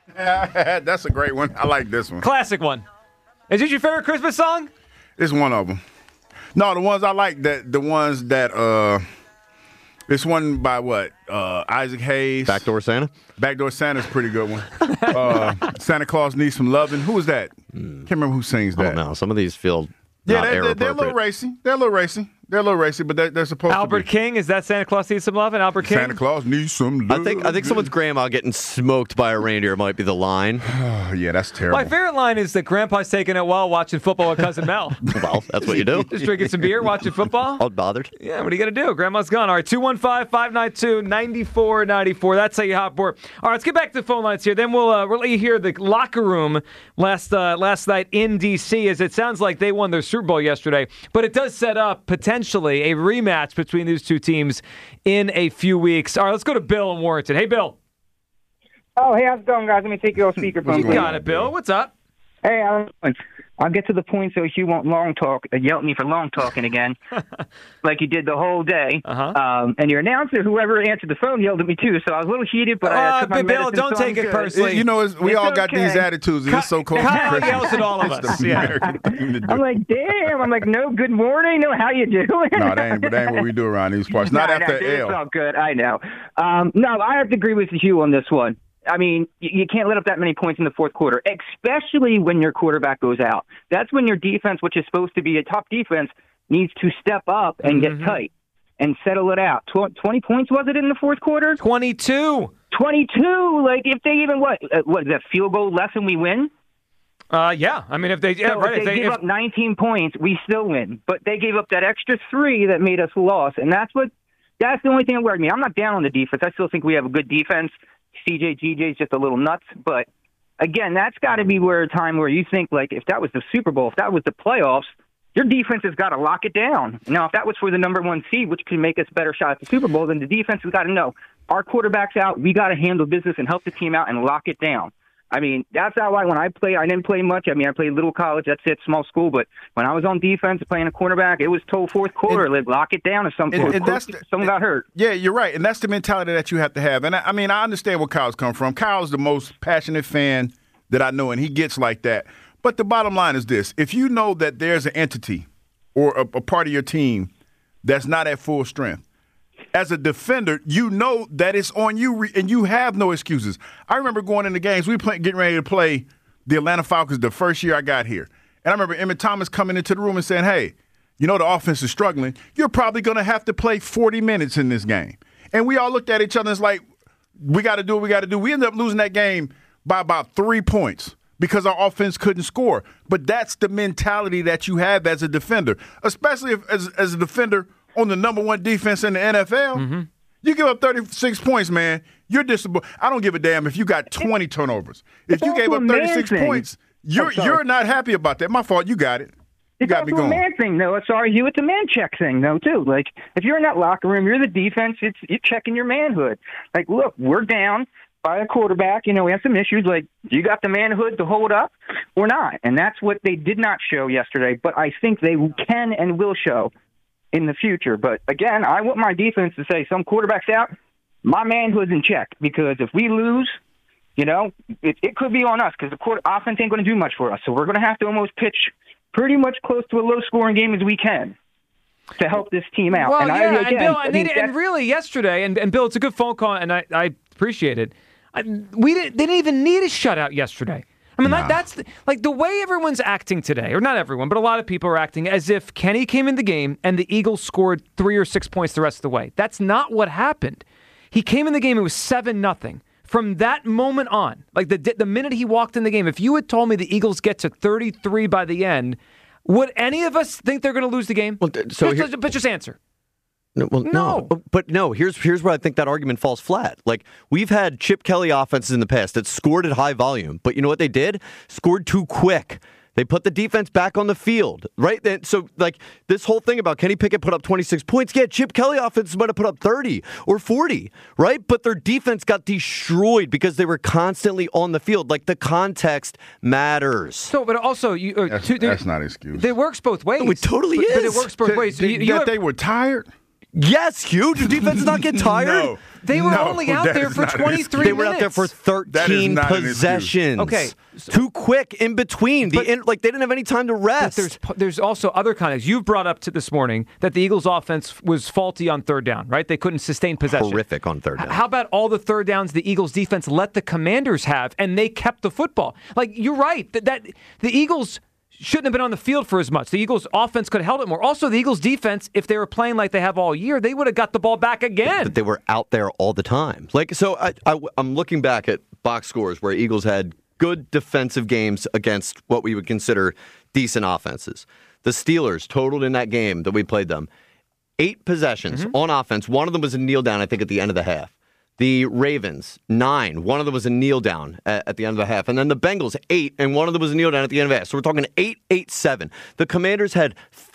That's a great one. I like this one. Classic one. Is this your favorite Christmas song? It's one of them. No, the ones I like, this one by what? Isaac Hayes. Backdoor Santa? Backdoor Santa's a pretty good one. Santa Claus Needs Some Lovin'. Who is that? Can't remember who sings that. I don't know. Some of these feel they're not a little racy. They're a little racy, but they're supposed Albert to be. King, is that Santa Claus Needs Some Love? And Albert King? Santa Claus needs some love. I think someone's grandma getting smoked by a reindeer might be the line. Yeah, that's terrible. My favorite line is that Grandpa's taking it while watching football with Cousin Mel. Well, that's what you do. Just drinking some beer, watching football. All bothered. Yeah, what are you going to do? Grandma's gone. All right, 215-592-9494. That's how you hop board. All right, let's get back to the phone lines here. Then we'll let you hear the locker room last night in D.C. as it sounds like they won their Super Bowl yesterday. But it does set up potentially a rematch between these two teams in a few weeks. All right, let's go to Bill in Warrenton. Hey, Bill. Oh, hey, how's it going, guys? Let me take you off speakerphone. You got it, Bill. What's up? Hey, I'll get to the point so you won't yell at me for long talking again, like you did the whole day. And your announcer, whoever answered the phone, yelled at me too, so I was a little heated, but I took my Bill, medicine, don't so take I'm it good. personally. You know, we all got okay. these attitudes, and it's so close to Kyle Christmas. yells at all of us. Yeah. I'm like, damn. I'm like, no, good morning. No, how you doing? No, that ain't what we do around these parts. Not after It's L. all good. I know. No, I have to agree with Hugh on this one. I mean, you can't let up that many points in the fourth quarter, especially when your quarterback goes out. That's when your defense, which is supposed to be a top defense, needs to step up and get tight and settle it out. 20 points, was it, in the fourth quarter? 22. 22. Like, if they even, what is that, field goal less than we win? Yeah. I mean, if they give up 19 points, we still win. But they gave up that extra 3 that made us lose, and that's the only thing that worried me. I'm not down on the defense. I still think we have a good defense. GJ's just a little nuts, but again, that's got to be a time where you think, like, if that was the Super Bowl, if that was the playoffs, your defense has got to lock it down. Now, if that was for the number 1 seed, which could make us a better shot at the Super Bowl, then the defense has got to know our quarterback's out. We got to handle business and help the team out and lock it down. I mean, that's how when I didn't play much. I mean, I played little college. That's it, small school. But when I was on defense playing a cornerback, it was told fourth quarter, lock it down if someone got hurt. Yeah, you're right. And that's the mentality that you have to have. And I mean, I understand where Kyle's come from. Kyle's the most passionate fan that I know, and he gets like that. But the bottom line is this. If you know that there's an entity or a part of your team that's not at full strength, as a defender, you know that it's on you, and you have no excuses. I remember going into games. Getting ready to play the Atlanta Falcons the first year I got here. And I remember Emmett Thomas coming into the room and saying, hey, you know the offense is struggling. You're probably going to have to play 40 minutes in this game. And we all looked at each other and it's like, we got to do what we got to do. We ended up losing that game by about 3 points because our offense couldn't score. But that's the mentality that you have as a defender, especially as a defender on the number 1 defense in the NFL. You give up 36 points, man, you're disappointed. I don't give a damn if you got 20 turnovers. If you gave up 36 points, you're not happy about that. My fault. You got it. You got me going. It's also a man thing, though. Sorry, Hugh. It's a man check thing, though, too. Like, if you're in that locker room, you're the defense, you're checking your manhood. Like, look, we're down by a quarterback. You know, we have some issues. Like, you got the manhood to hold up or not? And that's what they did not show yesterday. But I think they can and will show in the future. But again, I want my defense to say some quarterback's out, my manhood's in check, because if we lose, you know, it could be on us because the offense ain't going to do much for us. So we're going to have to almost pitch pretty much close to a low-scoring game as we can to help this team out. Well, and really yesterday, and Bill, it's a good phone call, and I appreciate it. They didn't even need a shutout yesterday. I mean, that's the way everyone's acting today, or not everyone, but a lot of people are acting as if Kenny came in the game and the Eagles scored 3 or 6 points the rest of the way. That's not what happened. He came in the game, it was 7-0. From that moment on, like the minute he walked in the game, if you had told me the Eagles get to 33 by the end, would any of us think they're going to lose the game? Well, but just answer. No. But no, here's where I think that argument falls flat. Like, we've had Chip Kelly offenses in the past that scored at high volume, but you know what they did? Scored too quick. They put the defense back on the field, right? So, like, this whole thing about Kenny Pickett put up 26 points, yeah, Chip Kelly offenses might have put up 30 or 40, right? But their defense got destroyed because they were constantly on the field. Like, the context matters. So, but also, that's not an excuse. It works both ways. No, it totally is. But it works both ways. They were tired? Yes, huge. The defense not get tired. No. They were only out there for 23 minutes. They were out there for 13 possessions. Okay. Too quick in between. They didn't have any time to rest. But there's also other context. You've brought up to this morning that the Eagles' offense was faulty on third down, right? They couldn't sustain possession. Horrific on third down. How about all the third downs the Eagles' defense let the Commanders have, and they kept the football? Like, you're right. That the Eagles shouldn't have been on the field for as much. The Eagles' offense could have held it more. Also, the Eagles' defense, if they were playing like they have all year, they would have got the ball back again. But they were out there all the time. I'm looking back at box scores where Eagles had good defensive games against what we would consider decent offenses. The Steelers totaled in that game that we played them 8 possessions on offense. One of them was a kneel down, I think, at the end of the half. The Ravens, 9. One of them was a kneel down at the end of the half. And then the Bengals, 8. And one of them was a kneel down at the end of the half. So we're talking 8, 8, 7. The Commanders had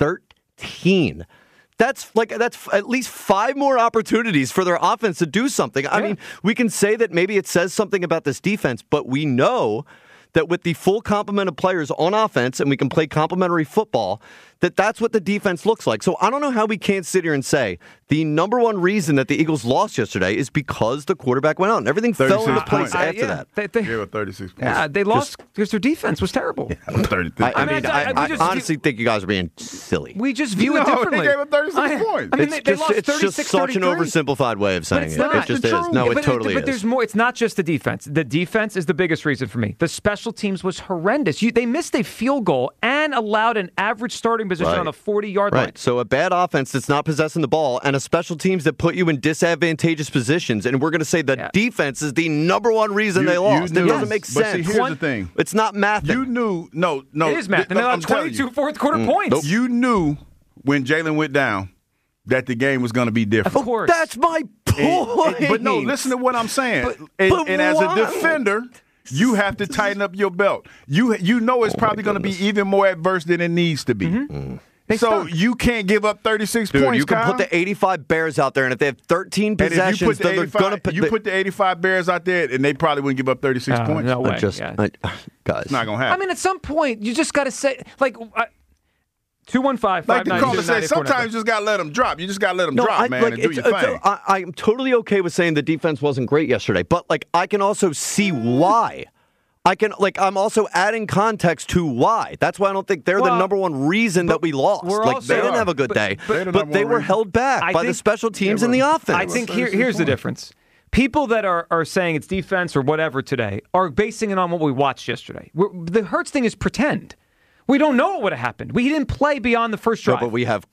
13. That's at least 5 more opportunities for their offense to do something. I mean, we can say that maybe it says something about this defense, but we know that with the full complement of players on offense and we can play complementary football, that's what the defense looks like. So I don't know how we can't sit here and say the number one reason that the Eagles lost yesterday is because the quarterback went out and everything fell into place after that. They gave up 36 points. Yeah, they lost because their defense was terrible. Yeah, 33. I honestly think you guys are being silly. We just view it differently. They gave up 36 points. I mean, they lost it's just such an oversimplified way of saying it. It just is. No, it totally is. But there's more. It's not just the defense. The defense is the biggest reason for me. The special teams was horrendous. They missed a field goal and allowed an average starting position on the 40-yard line. Right. So a bad offense that's not possessing the ball and a special teams that put you in disadvantageous positions, and we're going to say the defense is the number one reason they lost. It doesn't make sense. But see, here's the thing. It's not math. You knew. No. It is math. And they lost 22 fourth-quarter points. You knew when Jalen went down that the game was going to be different. Of course. That's my point. But no, listen to what I'm saying. And as a defender, you have to tighten up your belt. You know it's probably going to be even more adverse than it needs to be. Mm-hmm. So you can't give up 36 points, you can put the 85 Bears out there, and if they have 13 possessions, they're going to put you put the 85 Bears out there, and they probably wouldn't give up 36 points. No way. Guys. It's not going to happen. I mean, at some point, you just got to say, 215-592-9849. Like the caller said, sometimes you just got to let them drop. You just got to let them drop, man, and do your thing. I'm totally okay with saying the defense wasn't great yesterday, but I can also see why. I'm also adding context to why. That's why I don't think they're the number one reason that we lost. They didn't have a good day, but they were held back by the special teams and the offense. I think here's the difference. People that are saying it's defense or whatever today are basing it on what we watched yesterday. The Hurts thing is pretend. We don't know what would have happened. We didn't play beyond the first drive. No, but we have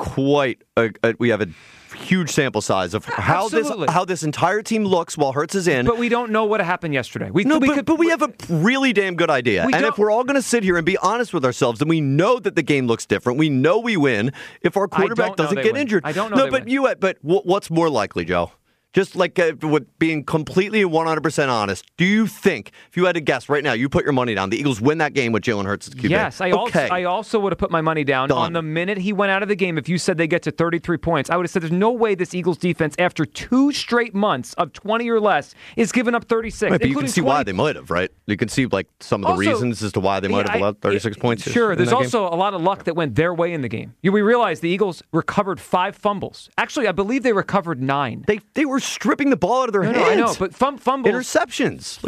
we have a huge sample size of how this entire team looks while Hurts is in. But we don't know what happened yesterday. We have a really damn good idea. And if we're all going to sit here and be honest with ourselves, then we know that the game looks different. We know we win if our quarterback doesn't get injured. I don't know. But what's more likely, Joe? Just with being completely 100% honest, do you think, if you had to guess right now, you put your money down, the Eagles win that game with Jalen Hurts as QB? Yes, I also would have put my money down on the minute he went out of the game. If you said they get to 33 points, I would have said there's no way this Eagles defense, after 2 straight months of 20 or less, is giving up 36. Right, but you can see why they might have, right? You can see some of the reasons as to why they might have allowed 36 points. Sure, there's also a lot of luck that went their way in the game. We realized the Eagles recovered 5 fumbles. Actually, I believe they recovered 9. They were stripping the ball out of their hands. I know, but fumbles. Interceptions.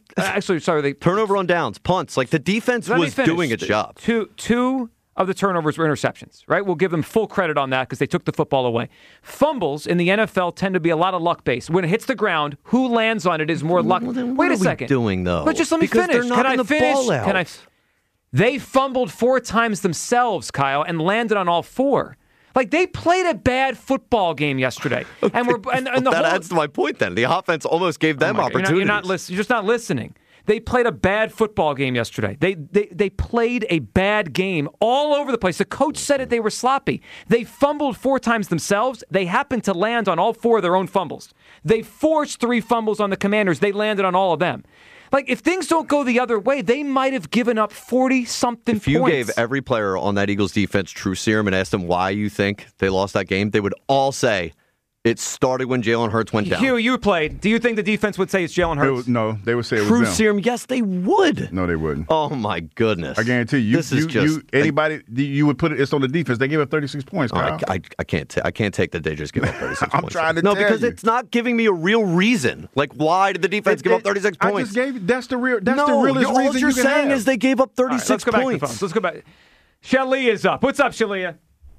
They turnover on downs, punts. The defense was doing its job. Two of the turnovers were interceptions, right? We'll give them full credit on that because they took the football away. Fumbles in the NFL tend to be a lot of luck-based. When it hits the ground, who lands on it is more luck. Wait a second. What are we doing, though? But just let me finish. Can I finish? They fumbled 4 times themselves, Kyle, and landed on all 4. They played a bad football game yesterday, and that adds to my point. Then the offense almost gave them opportunities. You're just not listening. They played a bad football game yesterday. They played a bad game all over the place. The coach said it. They were sloppy. They fumbled 4 times themselves. They happened to land on all 4 of their own fumbles. They forced 3 fumbles on the Commanders. They landed on all of them. If things don't go the other way, they might have given up 40-something points. If you gave every player on that Eagles defense true serum and asked them why you think they lost that game, they would all say It started when Jalen Hurts went down. Hugh, you played. Do you think the defense would say it's Jalen Hurts? No, they would say it was True them. serum, yes, they would. No, they wouldn't. Oh, my goodness. I guarantee you. This is just anybody, you would put it's on the defense. They gave up 36 points, Kyle. I can't take that they just give up 36 I'm points. trying to tell you. No, because it's not giving me a real reason. Like, why did the defense give up 36 points? I just gave that's the realest all reason you're you can saying have. is they gave up 36 Let's go back to the points. phones. Let's go back. Shalia is up. What's up, Shalia?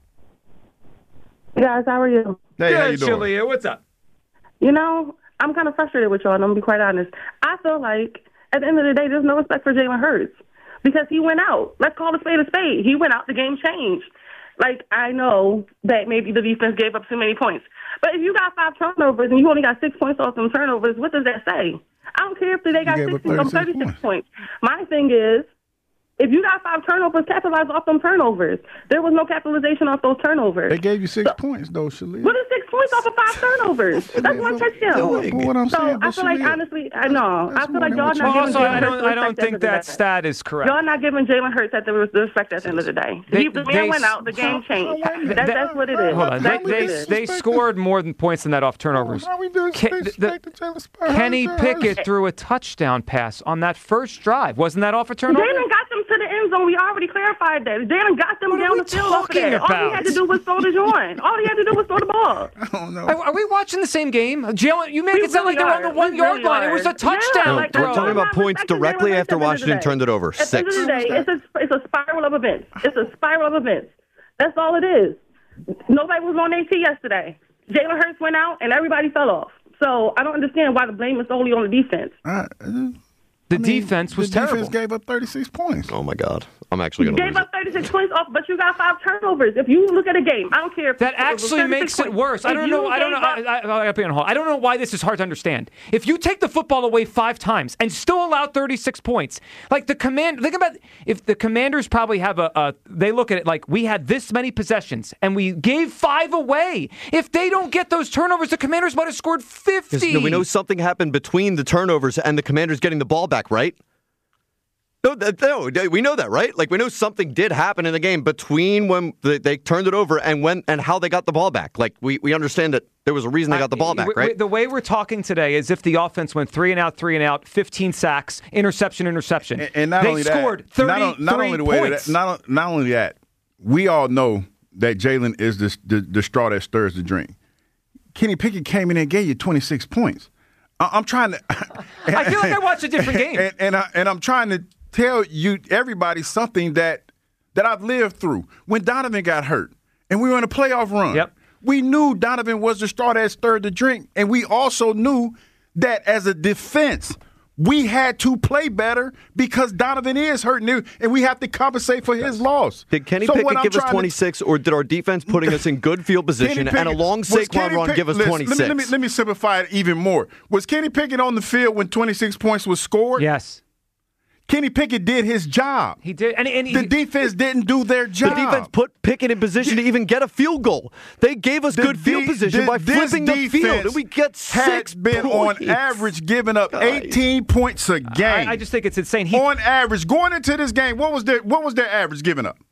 Hey guys, how are you? Hey, how you Good, doing? Shalia. What's up? You know, I'm kind of frustrated with y'all, and I'm going to be quite honest. I feel like, at the end of the day, there's no respect for Jalen Hurts because he went out. Let's call a spade a spade. He went out. The game changed. Like, I know that maybe the defense gave up too many points. But if you got 5 turnovers and you only got 6 points off them turnovers, what does that say? I don't care if they got 36 points. My thing is, if you got 5 turnovers, capitalize off them turnovers. There was no capitalization off those turnovers. They gave you 6 points, though, Shalia. What is 6 points off of 5 turnovers? That's one touchdown. What I'm So saying, I feel like, honestly, I know. I feel like y'all not giving Also, Jalen Hurts I don't think that stat is correct. Y'all not giving Jalen Hurts the respect at the end of the day. The man went out, the game changed. That's what it is. Hold on. That's what it is. They scored more than points than that off turnovers. Kenny Pickett threw a touchdown pass on that first drive. Wasn't that off a turnover? Jalen got them to the end zone. We already clarified that. Jalen got them down the field off of that. All he had to do was throw the joint. All he had to do was throw the ball. I don't know. Are we watching the same game? Jalen, you make it sound like they're on the 1 yard line. It was a touchdown. No, we're talking about points directly after Washington turned it over. 6. At the end of the day, it's a spiral of events. It's a spiral of events. That's all it is. Nobody was on AT yesterday. Jalen Hurts went out, and everybody fell off. So I don't understand why the blame is solely on the defense. The defense was terrible. The defense gave up 36 points. Oh, my God. I'm actually going to lose gave up 36 points off, but you got 5 turnovers. If you look at a game, I don't care. That actually makes it worse. I don't know. I gotta be on hold. I don't know why this is hard to understand. If you take the football away 5 times and still allow 36 points, like think about if the Commanders probably have they look at it like we had this many possessions and we gave 5 away. If they don't get those turnovers, the Commanders might have scored 50. We know something happened between the turnovers and the Commanders getting the ball back, right? No, we know that, right? Like, we know something did happen in the game between when they turned it over and how they got the ball back. Like, we understand that there was a reason they got the ball back, right? The way we're talking today is if the offense went 3 and out, 15 sacks, interception. And not they only scored that, 33 not only the way points. not only that, we all know that Jalen is the straw that stirs the drink. Kenny Pickett came in and gave you 26 points. I'm trying to. I feel like I watched a different game. And I'm trying to tell everybody something that I've lived through. When Donovan got hurt and we were in a playoff run, we knew Donovan was the straw that stirred the drink, and we also knew that as a defense, we had to play better because Donovan is hurt, and we have to compensate for his loss. Did Kenny Pickett give us 26, or did our defense putting us in good field position and a long Saquon run give us 26? Let me simplify it even more. Was Kenny Pickett on the field when 26 points was scored? Yes. Kenny Pickett did his job. He did. And the defense didn't do their job. The defense put Pickett in position to even get a field goal. They gave us good field position by flipping the field, and we get 6 been points. On average giving up 18 points a game. I just think it's insane. On average, going into this game, what was their average giving up?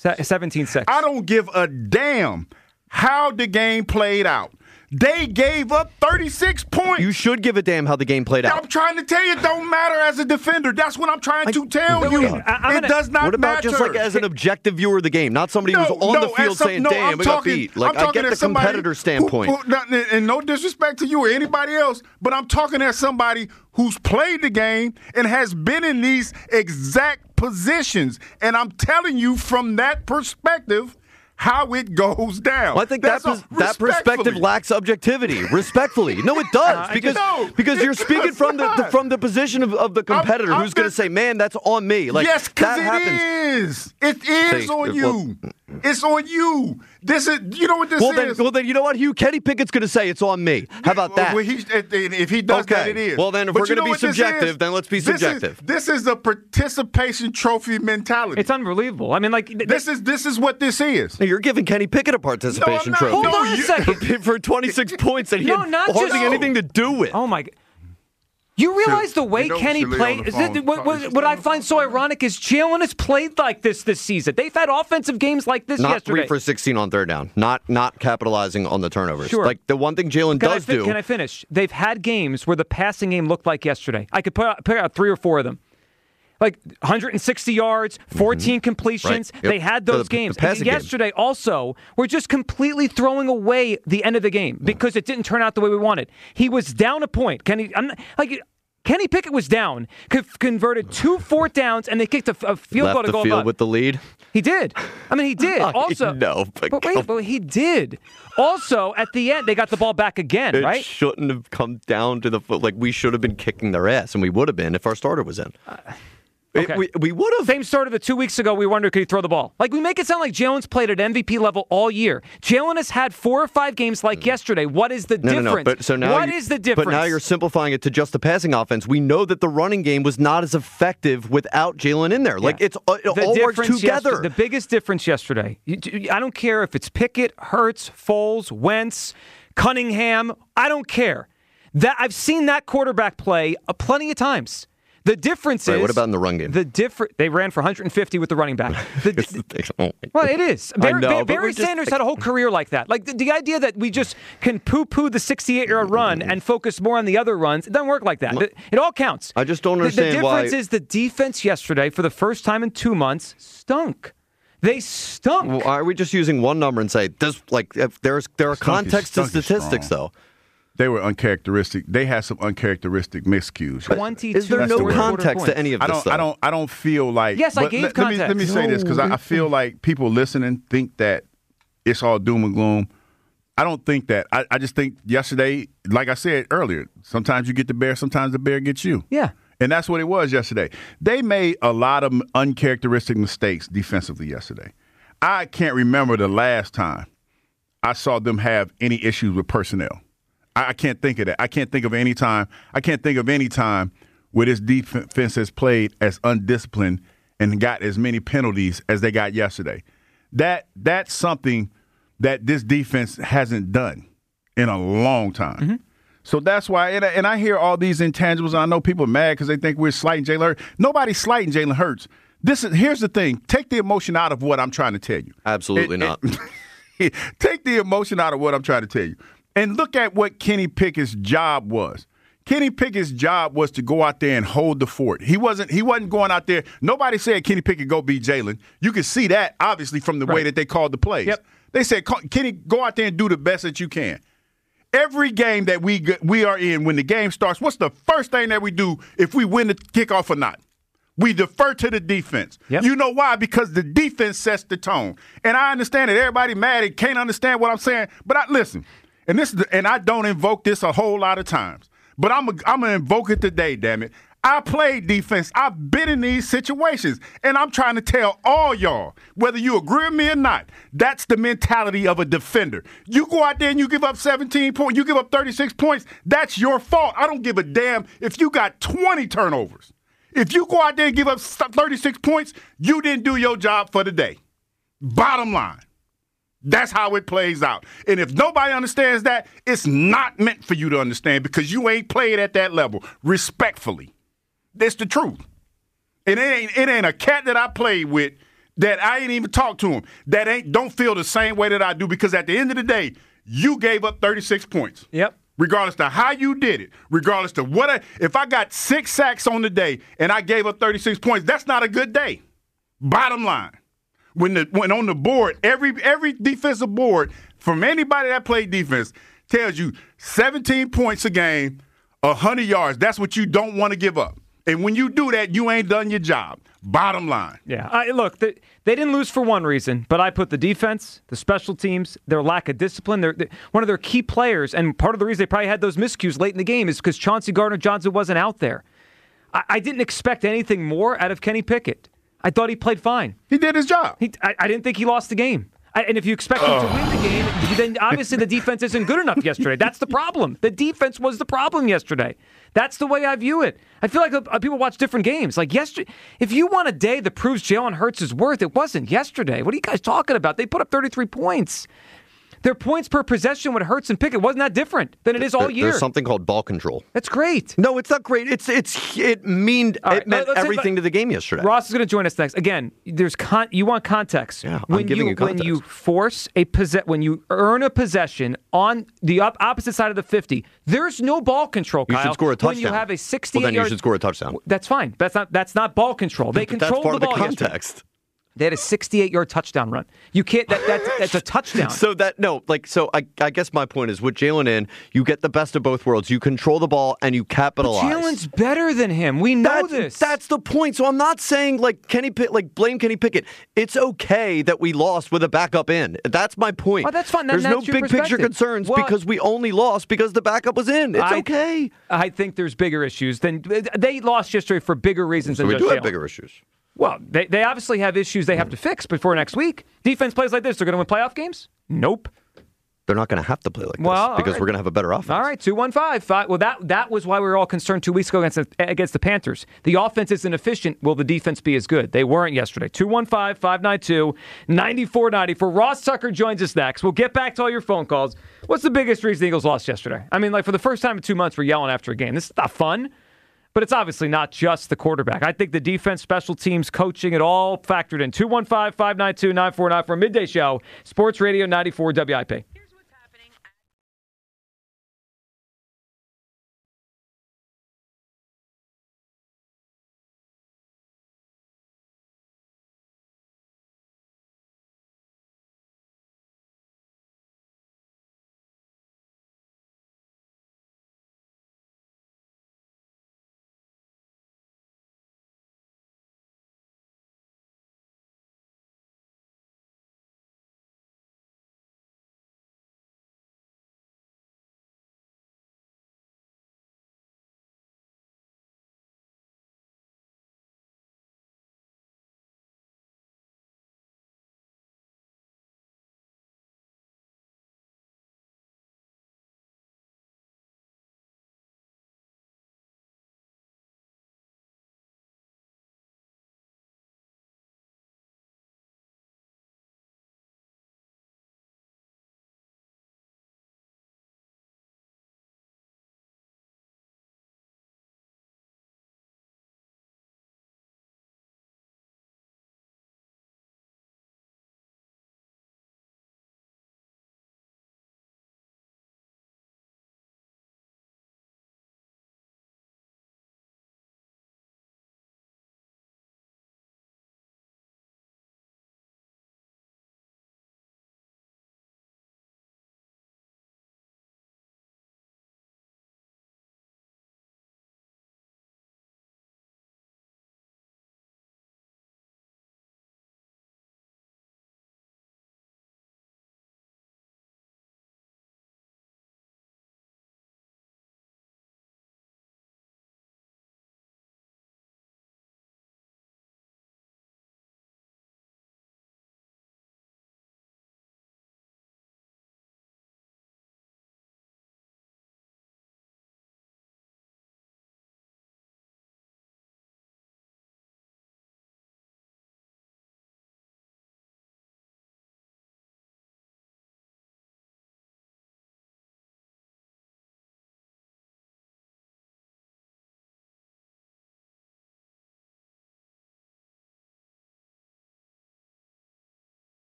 17-6. I don't give a damn how the game played out. They gave up 36 points. You should give a damn how the game played out. I'm trying to tell you, it don't matter as a defender. That's what I'm trying to tell you. It does not matter. What about just like as an objective viewer of the game, not somebody who's on the field saying, "Damn, we got beat." Like I get the competitor standpoint. And no disrespect to you or anybody else, but I'm talking as somebody who's played the game and has been in these exact positions, and I'm telling you from that perspective how it goes down. Well, I think that perspective lacks objectivity. Respectfully, no, it does because you're speaking from the position of the competitor who's going to say, "Man, that's on me." Like, yes, because it is. It is on you. It's on you. This is. You know what this is. Well, then you know what, Hugh? Kenny Pickett's going to say it's on me. How about that? Well, if he does that, it is. Well, then if we're going to be subjective, then let's be subjective. This is a participation trophy mentality. It's unbelievable. I mean, like this is what this is. You're giving Kenny Pickett a participation trophy. Hold on a second. For 26 points that he had hardly anything to do with. Oh, my God. You realize the way Kenny played? What I find so ironic is Jalen has played like this season. They've had offensive games like this yesterday. Not 3 for 16 on third down. Not capitalizing on the turnovers. Sure. Like the one thing Jalen does do. Can I finish? They've had games where the passing game looked like yesterday. I could put out 3 or 4 of them. Like 160 yards, 14 completions. Right. Yep. They had those games. And yesterday also, we're just completely throwing away the end of the game because it didn't turn out the way we wanted. He was down a point. Kenny Pickett was down, converted 2 4th downs, and they kicked a field goal to go the field above. with the lead. He did. I mean, he did. Also, but he did. Also, at the end, they got the ball back again, right? It shouldn't have come down to the foot. Like, we should have been kicking their ass, and we would have been if our starter was in. Okay. We would have. Same started the 2 weeks ago. We wondered, could he throw the ball? Like, we make it sound like Jalen's played at MVP level all year. Jalen has had 4 or 5 games like yesterday. What is the difference? No. But, so now what is the difference? But now you're simplifying it to just the passing offense. We know that the running game was not as effective without Jalen in there. Like, it all works together. The biggest difference yesterday, I don't care if it's Pickett, Hurts, Foles, Wentz, Cunningham. I don't care. I've seen that quarterback play plenty of times. The difference is... What about in the run game? They ran for 150 with the running back. Well, it is. Barry Sanders had a whole career like that. Like, the idea that we just can poo-poo the 68-yard run and focus more on the other runs, it doesn't work like that. It all counts. I just don't understand why... The difference is the defense yesterday, for the first time in 2 months, stunk. They stunk. Well, are we just using one number and say, there are context to statistics, though? They were uncharacteristic. They had some uncharacteristic miscues. Is there no context to any of this? I don't feel like. Yes, I gave context. Let me say this because I feel like people listening think that it's all doom and gloom. I don't think that. I just think yesterday, like I said earlier, sometimes you get the bear, sometimes the bear gets you. Yeah. And that's what it was yesterday. They made a lot of uncharacteristic mistakes defensively yesterday. I can't remember the last time I saw them have any issues with personnel. I can't think of that. I can't think of any time where this defense has played as undisciplined and got as many penalties as they got yesterday. That's something that this defense hasn't done in a long time. Mm-hmm. So that's why, and I hear all these intangibles. And I know people are mad because they think we're slighting Jalen Hurts. Nobody's slighting Jalen Hurts. Here's the thing. Take the emotion out of what I'm trying to tell you. Absolutely not. Take the emotion out of what I'm trying to tell you. And look at what Kenny Pickett's job was. Kenny Pickett's job was to go out there and hold the fort. He wasn't going out there. Nobody said Kenny Pickett go beat Jalen. You can see that, obviously, from the way that they called the plays. Yep. They said, Kenny, go out there and do the best that you can. Every game that we are in, when the game starts, what's the first thing that we do if we win the kickoff or not? We defer to the defense. Yep. You know why? Because the defense sets the tone. And I understand that everybody mad and can't understand what I'm saying, but listen. And I don't invoke this a whole lot of times, but I'm gonna invoke it today. Damn it! I played defense. I've been in these situations, and I'm trying to tell all y'all, whether you agree with me or not, that's the mentality of a defender. You go out there and you give up 17 points, you give up 36 points. That's your fault. I don't give a damn if you got 20 turnovers. If you go out there and give up 36 points, you didn't do your job for the day. Bottom line. That's how it plays out. And if nobody understands that, it's not meant for you to understand because you ain't played at that level. Respectfully. That's the truth. And it ain't a cat that I played with that I ain't even talked to him that don't feel the same way that I do because at the end of the day, you gave up 36 points. Yep. Regardless to how you did it, regardless to if I got 6 sacks on the day and I gave up 36 points, that's not a good day. Bottom line. When on the board, every defensive board from anybody that played defense tells you 17 points a game, 100 yards. That's what you don't want to give up. And when you do that, you ain't done your job. Bottom line. Yeah. Look, they didn't lose for one reason, but I put the defense, the special teams, their lack of discipline, one of their key players, and part of the reason they probably had those miscues late in the game is because Chauncey Gardner-Johnson wasn't out there. I didn't expect anything more out of Kenny Pickett. I thought he played fine. He did his job. I didn't think he lost the game. And if you expect him to win the game, then obviously the defense isn't good enough yesterday. That's the problem. The defense was the problem yesterday. That's the way I view it. I feel like people watch different games. Like yesterday, if you want a day that proves Jalen Hurts is worth, it wasn't yesterday. What are you guys talking about? They put up 33 points. Their points per possession when Hurts and Pickett wasn't that different than it is all year. There's something called ball control. That's great. No, it's not great. It meant everything to the game yesterday. Ross is going to join us next. Again, you want context. Yeah, I'm giving you context. When you force when you earn a possession on the opposite side of the 50, there's no ball control, Kyle. You should score a touchdown. When you have a 68 then you should score a touchdown. That's fine. That's not ball control. They control the ball. That's part ball of the context. Yesterday. They had a 68-yard touchdown run. You can't. That's a touchdown. So I guess my point is with Jalen in, you get the best of both worlds. You control the ball and you capitalize. But Jalen's better than him. We know this. That's the point. So I'm not saying blame Kenny Pickett. It's okay that we lost with a backup in. That's my point. Oh, that's fine. There's no big picture concerns because we only lost because the backup was in. It's okay. I think there's bigger issues than they lost yesterday for bigger reasons than we just do have Jalen. Bigger issues. Well, they obviously have issues they have to fix before next week. Defense plays like this, they're going to win playoff games? Nope. They're not going to have to play like this because we're going to have a better offense. All right, 2-1-5. Well, that was why we were all concerned 2 weeks ago against the Panthers. The offense isn't efficient. Will the defense be as good? They weren't yesterday. 215-592-9490. For Ross Tucker joins us next. We'll get back to all your phone calls. What's the biggest reason the Eagles lost yesterday? I mean, for the first time in 2 months, we're yelling after a game. This is not fun. But it's obviously not just the quarterback. I think the defense, special teams, coaching, it all factored in. 215-592-9494. Midday Show, Sports Radio 94 WIP.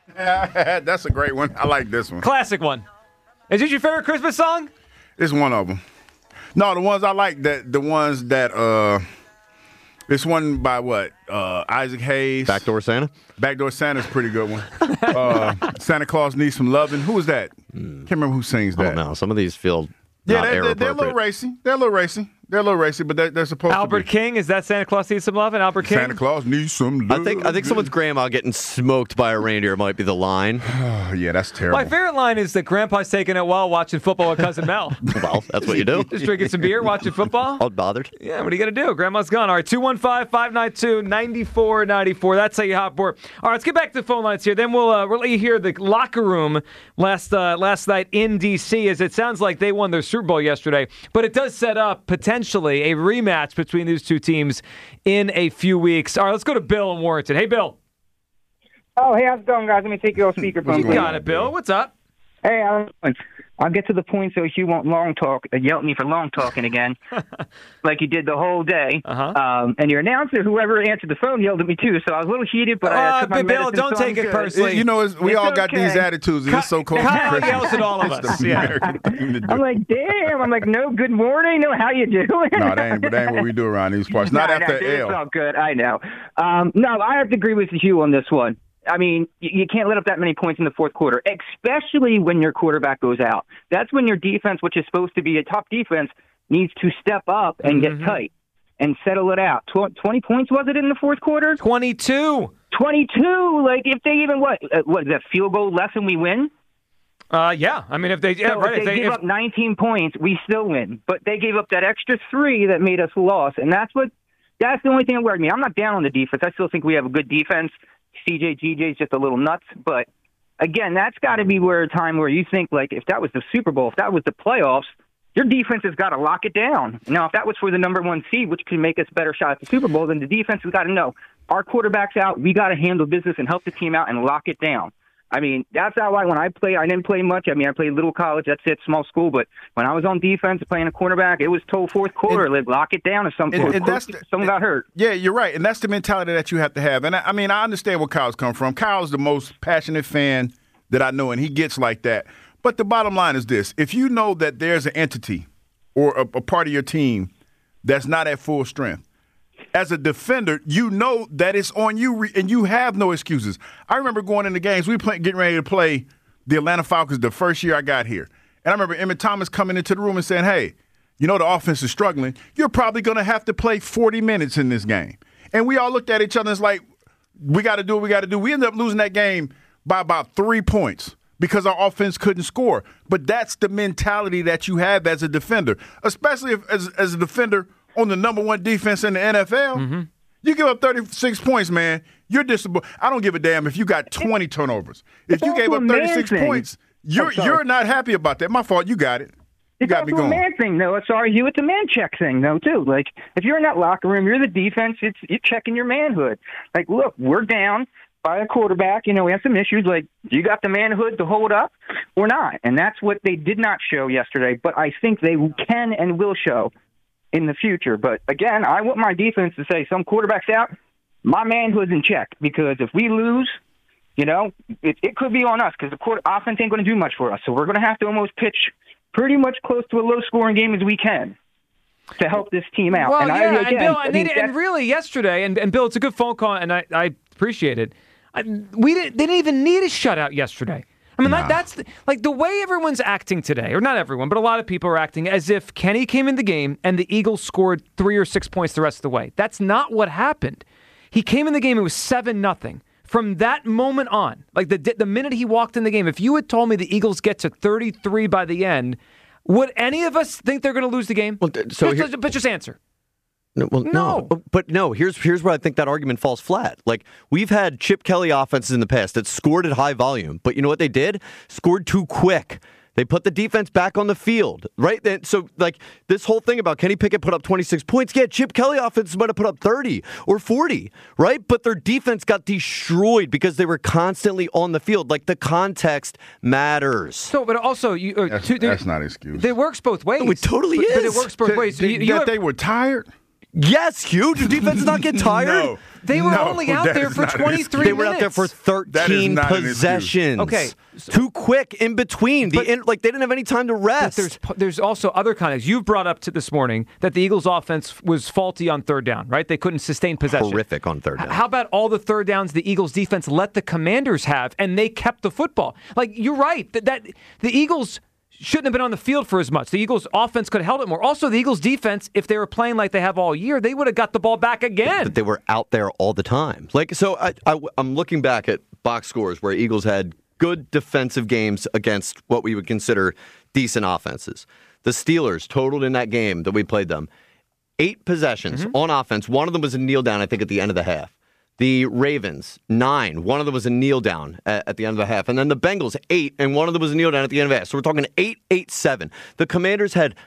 That's a great one. I like this one. Classic one. Is this your favorite Christmas song? It's one of them. No, the ones I like, this one by what? Isaac Hayes. Backdoor Santa? Backdoor Santa's a pretty good one. Santa Claus Needs Some Lovin'. Who is that? Can't remember who sings that. I don't know. Some of these feel Yeah, not air they're a little racy. They're a little racy, but they're supposed Albert to be. King, is that Santa Claus Needs Some Love? And Albert King? Santa Claus needs some love. I think someone's grandma getting smoked by a reindeer might be the line. Yeah, that's terrible. My favorite line is that Grandpa's taking it well watching football with Cousin Mel. Well, that's what you do. Just drinking some beer, watching football. All bothered. Yeah, what are you going to do? Grandma's gone. All right, 215-592-9494. That's how you hop board. All right, let's get back to the phone lines here. Then we'll let you hear the locker room last night in D.C. as it sounds like they won their Super Bowl yesterday. But it does set up potentially a rematch between these two teams in a few weeks. All right, let's go to Bill in Warrenton. Hey, Bill. Oh, hey, how's it going, guys? Let me take you off speakerphone. You got it, Bill. What's up? Hey, I'll get to the point so you won't yell at me for long talking again, like you did the whole day. And your announcer, whoever answered the phone, yelled at me too, so I was a little heated, but I took my Bill, medicine, don't so take I'm it good. personally. You know, we all got okay. these attitudes. It's so close to Kyle Christmas. yells at all of It's us. the Yeah. American thing to do. I'm like, damn. I'm like, no, good morning. No, how you doing? No, that ain't what we do around these parts. Not after dude, L. It's all good. I know. No, I have to agree with you on this one. I mean, you can't let up that many points in the fourth quarter, especially when your quarterback goes out. That's when your defense, which is supposed to be a top defense, needs to step up and get tight and settle it out. 20 points, was it, in the fourth quarter? 22. 22. Like, if they even, what is that, field goal less than we win? Yeah. I mean, if they give up 19 points, we still win. But they gave up that extra 3 that made us lose, and that's the only thing that worried me. I'm not down on the defense. I still think we have a good defense. CJ, just a little nuts. But, again, that's got to be a time where you think, like, if that was the Super Bowl, if that was the playoffs, your defense has got to lock it down. Now, if that was for the number 1 seed, which could make us a better shot at the Super Bowl, then the defense has got to know our quarterback's out. We got to handle business and help the team out and lock it down. I mean, that's how when I didn't play much. I mean, I played little college. That's it, small school. But when I was on defense playing a cornerback, it was told fourth quarter, lock it down if someone got hurt. Yeah, you're right. And that's the mentality that you have to have. And I mean, I understand where Kyle's come from. Kyle's the most passionate fan that I know, and he gets like that. But the bottom line is this. If you know that there's an entity or a part of your team that's not at full strength, as a defender, you know that it's on you, and you have no excuses. I remember going into games, getting ready to play the Atlanta Falcons the first year I got here. And I remember Emmett Thomas coming into the room and saying, hey, you know the offense is struggling. You're probably going to have to play 40 minutes in this game. And we all looked at each other and it's like, we got to do what we got to do. We ended up losing that game by about 3 points because our offense couldn't score. But that's the mentality that you have as a defender, especially as a defender on the number 1 defense in the NFL. You give up 36 points, man, you're disappointed. I don't give a damn if you got 20 turnovers. If you gave up 36 points, you're not happy about that. My fault. You got it. You got me going. It's a man thing, though. It's a man check thing, though, too. Like, if you're in that locker room, you're the defense, you're checking your manhood. Like, look, we're down by a quarterback. You know, we have some issues. Like, you got the manhood to hold up or not? And that's what they did not show yesterday. But I think they can and will show in the future. But again, I want my defense to say some quarterback's out, my manhood's in check, because if we lose, you know, it could be on us because the offense ain't going to do much for us. So we're going to have to almost pitch pretty much close to a low-scoring game as we can to help this team out. Well, and really yesterday, and Bill, it's a good phone call, and I appreciate it. They didn't even need a shutout yesterday. I mean, that's the way everyone's acting today, or not everyone, but a lot of people are acting as if Kenny came in the game and the Eagles scored 3 or 6 points the rest of the way. That's not what happened. He came in the game, it was 7-0. From that moment on, like the minute he walked in the game, if you had told me the Eagles get to 33 by the end, would any of us think they're going to lose the game? But just answer. No. But no, here's where I think that argument falls flat. Like, we've had Chip Kelly offenses in the past that scored at high volume, but you know what they did? Scored too quick. They put the defense back on the field, right? So, like, this whole thing about Kenny Pickett put up 26 points, yeah, Chip Kelly offenses might have put up 30 or 40, right? But their defense got destroyed because they were constantly on the field. Like, the context matters. So, but also, that's not an excuse. It works both ways. No, it totally is. But it works both ways. They were tired? Yes, Hugh. Do defenses not get tired? They were only out there for 23 minutes. They were out there for 13 possessions. Okay. Too quick in between. They didn't have any time to rest. There's also other context. You've brought up to this morning that the Eagles' offense was faulty on third down, right? They couldn't sustain possession. Horrific on third down. How about all the third downs the Eagles' defense let the Commanders have, and they kept the football? Like, you're right. That the Eagles shouldn't have been on the field for as much. The Eagles' offense could have held it more. Also, the Eagles' defense, if they were playing like they have all year, they would have got the ball back again. But they were out there all the time. I'm looking back at box scores where Eagles had good defensive games against what we would consider decent offenses. The Steelers totaled in that game that we played them 8 possessions on offense. One of them was a kneel down, I think, at the end of the half. The Ravens, 9. One of them was a kneel down at the end of the half. And then the Bengals, 8. And one of them was a kneel down at the end of the half. So we're talking 8, 8, 7. The Commanders had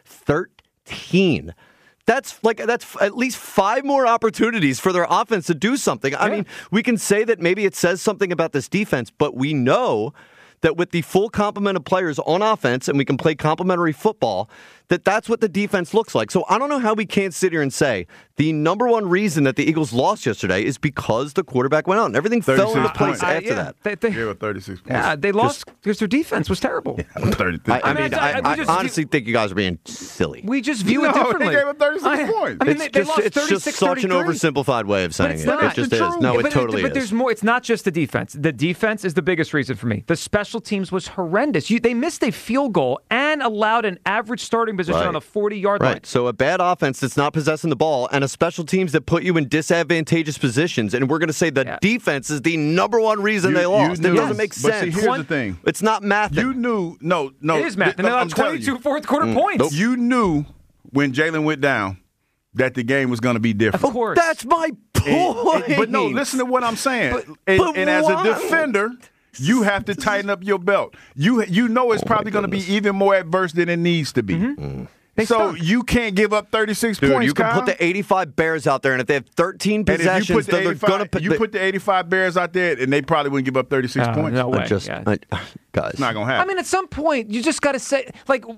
13. That's at least 5 more opportunities for their offense to do something. I mean, we can say that maybe it says something about this defense, but we know that with the full complement of players on offense and we can play complementary football, that's what the defense looks like. So I don't know how we can't sit here and say the number one reason that the Eagles lost yesterday is because the quarterback went out and everything fell into place after that. They gave up 36 points. Yeah, they lost because their defense was terrible. Yeah, 33. I honestly think you guys are being silly. We just view it differently. They gave up 36 points. I mean, they lost 36-33. It's just such an oversimplified way of saying it. It just is. No, it totally is. But there's more. It's not just the defense. The defense is the biggest reason for me. The special teams was horrendous. They missed a field goal and allowed an average starting position on a 40-yard line. Right. So a bad offense that's not possessing the ball and a special teams that put you in disadvantageous positions, and we're going to say that defense is the number one reason they lost. It doesn't make sense. But see, here's the thing. It's not math. You knew. No. It is math. And they allowed 22 fourth-quarter points. Nope. You knew when Jalen went down that the game was going to be different. Of course. That's my point. But no, listen to what I'm saying. And as a defender, you have to tighten up your belt. You know it's probably going to be even more adverse than it needs to be. Mm-hmm. So you can't give up 36 points, you can Kyle. put the 85 Bears out there, and if they have 13 possessions, then they're going to put you put the 85 Bears out there, and they probably wouldn't give up 36 points. No way. Guys. It's not going to happen. I mean, at some point, you just got to say,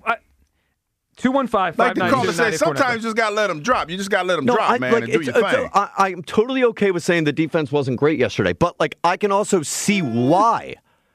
215-599-9495. Like the caller said, sometimes you just got to let them drop. You just got to let them drop, man, and do your thing. I'm totally okay with saying the defense wasn't great yesterday, but I can also see why.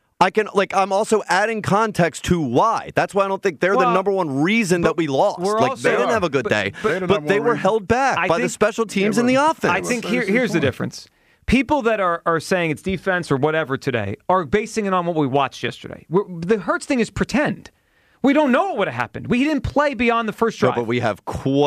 I'm also adding context to why. That's why I don't think they're the number one reason that we lost. They didn't have a good day, but they were held back by the special teams and the offense. I think here's the difference. People that are saying it's defense or whatever today are basing it on what we watched yesterday. The Hurts thing is pretend. We don't know what would have happened. We didn't play beyond the first drive. No, but we have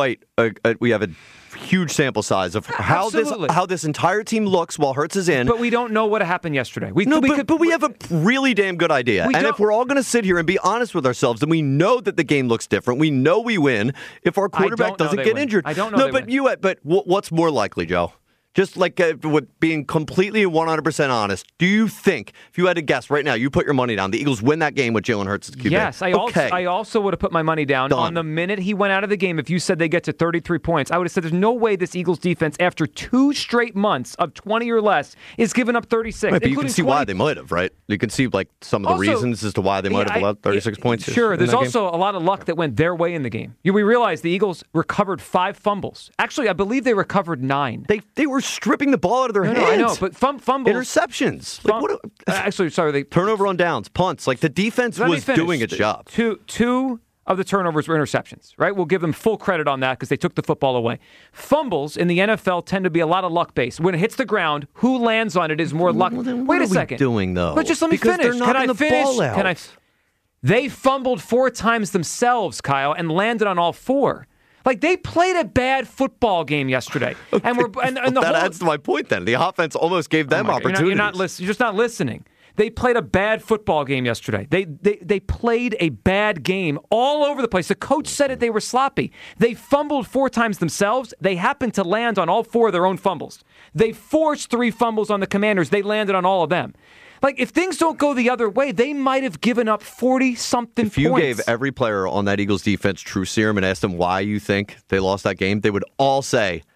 we have a huge sample size of how this entire team looks while Hurts is in. But we don't know what happened yesterday. But we have a really damn good idea. And if we're all going to sit here and be honest with ourselves, then we know that the game looks different. We know we win if our quarterback doesn't get injured. I don't know. But what's more likely, Joe? Just with being completely 100% honest, do you think, if you had to guess right now, you put your money down, the Eagles win that game with Jalen Hurts as QB? Yes, I also would have put my money down on the minute he went out of the game. If you said they get to 33 points, I would have said there's no way this Eagles defense, after 2 straight months of 20 or less, is giving up 36. Right, but you can see why they might have, right? You can see some of the reasons as to why they might have allowed 36 points. Sure, there's also a lot of luck that went their way in the game. We realized the Eagles recovered 5 fumbles. Actually, I believe they recovered 9. They were stripping the ball out of their hands. No, I know, but fumbles. Interceptions. Actually, sorry. Turnover on downs, punts. The defense was doing its job. Two of the turnovers were interceptions, right? We'll give them full credit on that because they took the football away. Fumbles in the NFL tend to be a lot of luck-based. When it hits the ground, who lands on it is more luck. Wait a second. What are we doing, though? But just let me finish. Can I finish? They fumbled 4 times themselves, Kyle, and landed on all 4. They played a bad football game yesterday, and that adds to my point. Then the offense almost gave them opportunities. You're just not listening. They played a bad football game yesterday. They played a bad game all over the place. The coach said it. They were sloppy. They fumbled 4 times themselves. They happened to land on all 4 of their own fumbles. They forced 3 fumbles on the Commanders. They landed on all of them. If things don't go the other way, they might have given up 40-something points. If you gave every player on that Eagles defense true serum and asked them why you think they lost that game, they would all say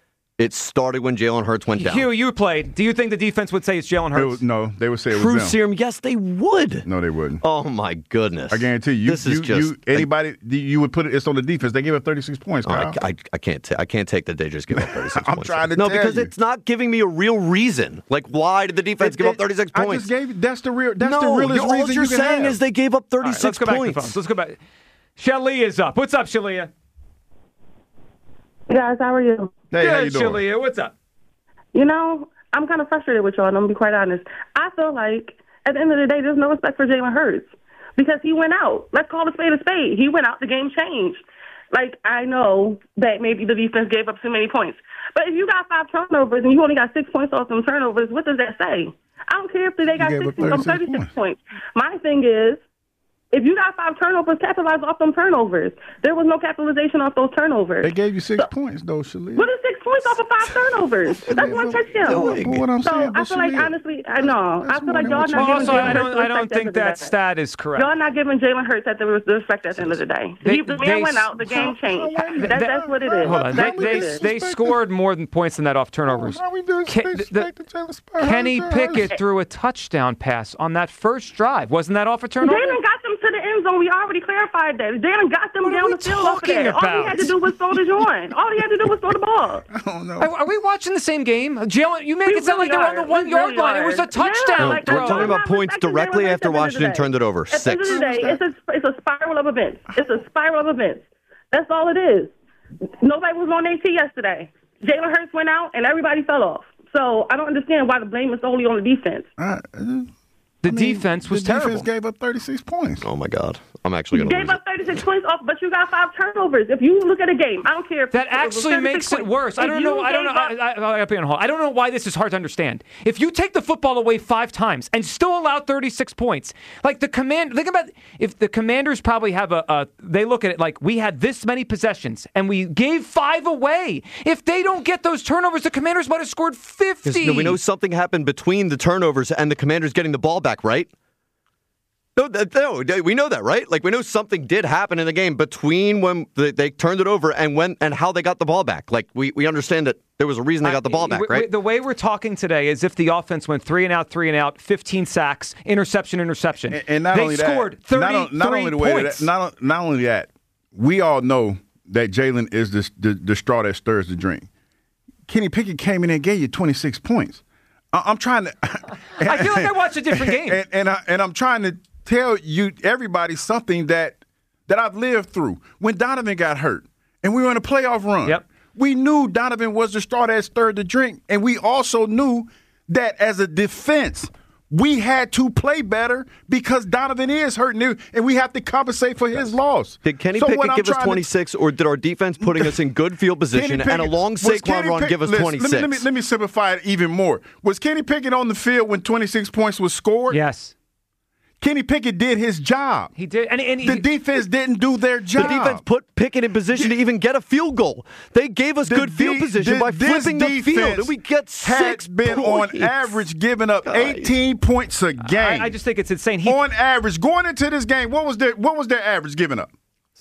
It started when Jalen Hurts went down. Hugh, you played. Do you think the defense would say it's Jalen Hurts? No, they would say it was True them. serum, yes, they would. No, they wouldn't. Oh, my goodness. I guarantee you. This is just anybody, you would put it's on the defense. They gave up 36 points, Kyle. I can't take that they just give up 36 points. I'm trying to No, tell because you. it's not giving me a real reason. Like, why did the defense give up 36 points? I just gave you, that's the realest all reason you're you can saying have. is they gave up 36 Let's go back to the points. phones. Let's go back. Shalia is up. What's up, Shalia? Hey guys, how are you? Hey, how you Good, doing? Shalia. What's up? You know, I'm kind of frustrated with y'all, and I'm going to be quite honest. I feel like, at the end of the day, there's no respect for Jalen Hurts because he went out. Let's call a spade a spade. He went out, the game changed. Like, I know that maybe the defense gave up too many points. But if you got 5 turnovers and you only got 6 points off them turnovers, what does that say? I don't care if they got 36 points. My thing is, if you got 5 turnovers, capitalize off them turnovers. There was no capitalization off those turnovers. They gave you 6 points, though, Shalia. What is 6 points off of 5 turnovers? That's one touchdown. What I'm So saying, I feel like, honestly, I know. I feel like y'all not giving Also, Jalen Hurts I don't think that stat is correct. Y'all not giving Jalen Hurts the respect at the end of the day. The man went out, the game changed. That's what it is. Hold on. That's what it is. They scored more than points than that off turnovers. Kenny Pickett threw a touchdown pass on that first drive. Wasn't that off a turnover? Jalen got them to the end zone. We already clarified that. Jalen got them down the field off of that. All he had to do was throw the joint. All he had to do was throw the ball. I don't know. Are we watching the same game? Jalen, you make it sound like they're on the 1 yard line. It was a touchdown. We're talking about points directly after Washington turned it over. 6. At the end of the day, it's a spiral of events. It's a spiral of events. That's all it is. Nobody was on AT yesterday. Jalen Hurts went out, and everybody fell off. So I don't understand why the blame is solely on the defense. The defense was terrible. The defense gave up 36 points. Oh, my God. I'm actually going to lose Gave up 36 points off, but you got 5 turnovers. If you look at a game, I don't care. That actually makes it worse. I don't know. I don't know why this is hard to understand. If you take the football away 5 times and still allow 36 points, like think about if the Commanders probably have they look at it like we had this many possessions and we gave 5 away. If they don't get those turnovers, the Commanders might have scored 50. We know something happened between the turnovers and the Commanders getting the ball back, right? No, we know that, right? Like, we know something did happen in the game between when they turned it over and how they got the ball back. Like, we understand that there was a reason they got the ball back, right? The way we're talking today is if the offense went 3 and out, 15 sacks, interception. And not they only scored that, 33 not only the way points. that, not only that, we all know that Jalen is the straw that stirs the drink. Kenny Pickett came in and gave you 26 points. I'm trying to. I feel like I watched a different game. And I'm trying to tell everybody something that I've lived through. When Donovan got hurt and we were in a playoff run, we knew Donovan was the straw that stirred the drink, and we also knew that as a defense, we had to play better because Donovan is hurt, and we have to compensate for his loss. Did Kenny Pickett give us 26, or did our defense putting us in good field position and a long Saquon run give us 26? Let me simplify it even more. Was Kenny Pickett on the field when 26 points was scored? Yes. Kenny Pickett did his job. He did. And the defense didn't do their job. The defense put Pickett in position to even get a field goal. They gave us good field position by flipping the field, and we get 6 been points. On average giving up 18 points a game. I just think it's insane. On average, going into this game, what was their average giving up?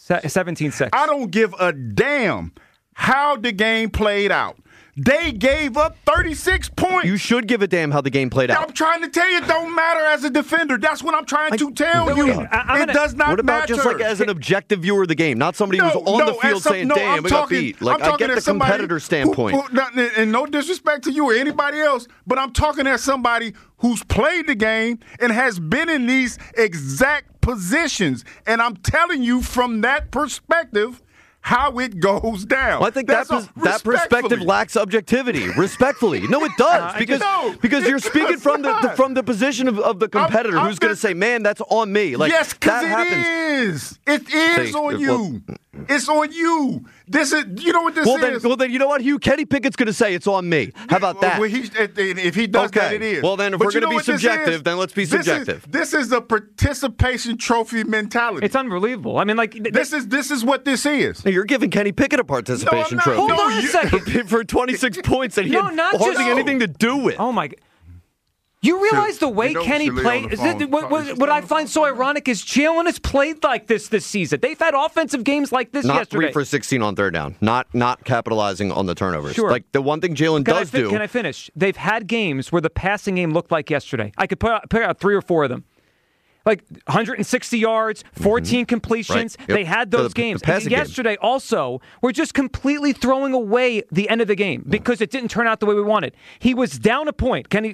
17-6. I don't give a damn how the game played out. They gave up 36 points. You should give a damn how the game played out. I'm trying to tell you, it don't matter as a defender. That's what I'm trying to tell you. It does not matter. What about just like as an objective viewer of the game, not somebody who's on the field saying, "Damn, we got beat." Like I get the competitor standpoint. And no disrespect to you or anybody else, but I'm talking as somebody who's played the game and has been in these exact positions, and I'm telling you from that perspective how it goes down. Well, I think that perspective lacks objectivity. Respectfully, no, it does because you're speaking from the position of the competitor who's going to say, "Man, that's on me." Like, yes, because it is. It is on you. It's on you. This is. You know what this is. Well, then you know what, Hugh? Kenny Pickett's going to say it's on me. How about that? Well, if he does that, it is. Well, then if we're going to be subjective, then let's be subjective. This is a participation trophy mentality. It's unbelievable. I mean, like this is what this is. You're giving Kenny Pickett a participation trophy. Hold on a second. For 26 points that he had hardly anything to do with. Oh, my God. You realize the way Kenny played? What I find so ironic is Jalen has played like this season. They've had offensive games like this yesterday. Not 3 for 16 on third down. Not capitalizing on the turnovers. Sure. Like the one thing Jalen does do. Can I finish? They've had games where the passing game looked like yesterday. I could put out 3 or 4 of them. Like 160 yards, 14 completions. Right. Yep. They had those games. And yesterday also, we're just completely throwing away the end of the game because it didn't turn out the way we wanted. He was down a point. Kenny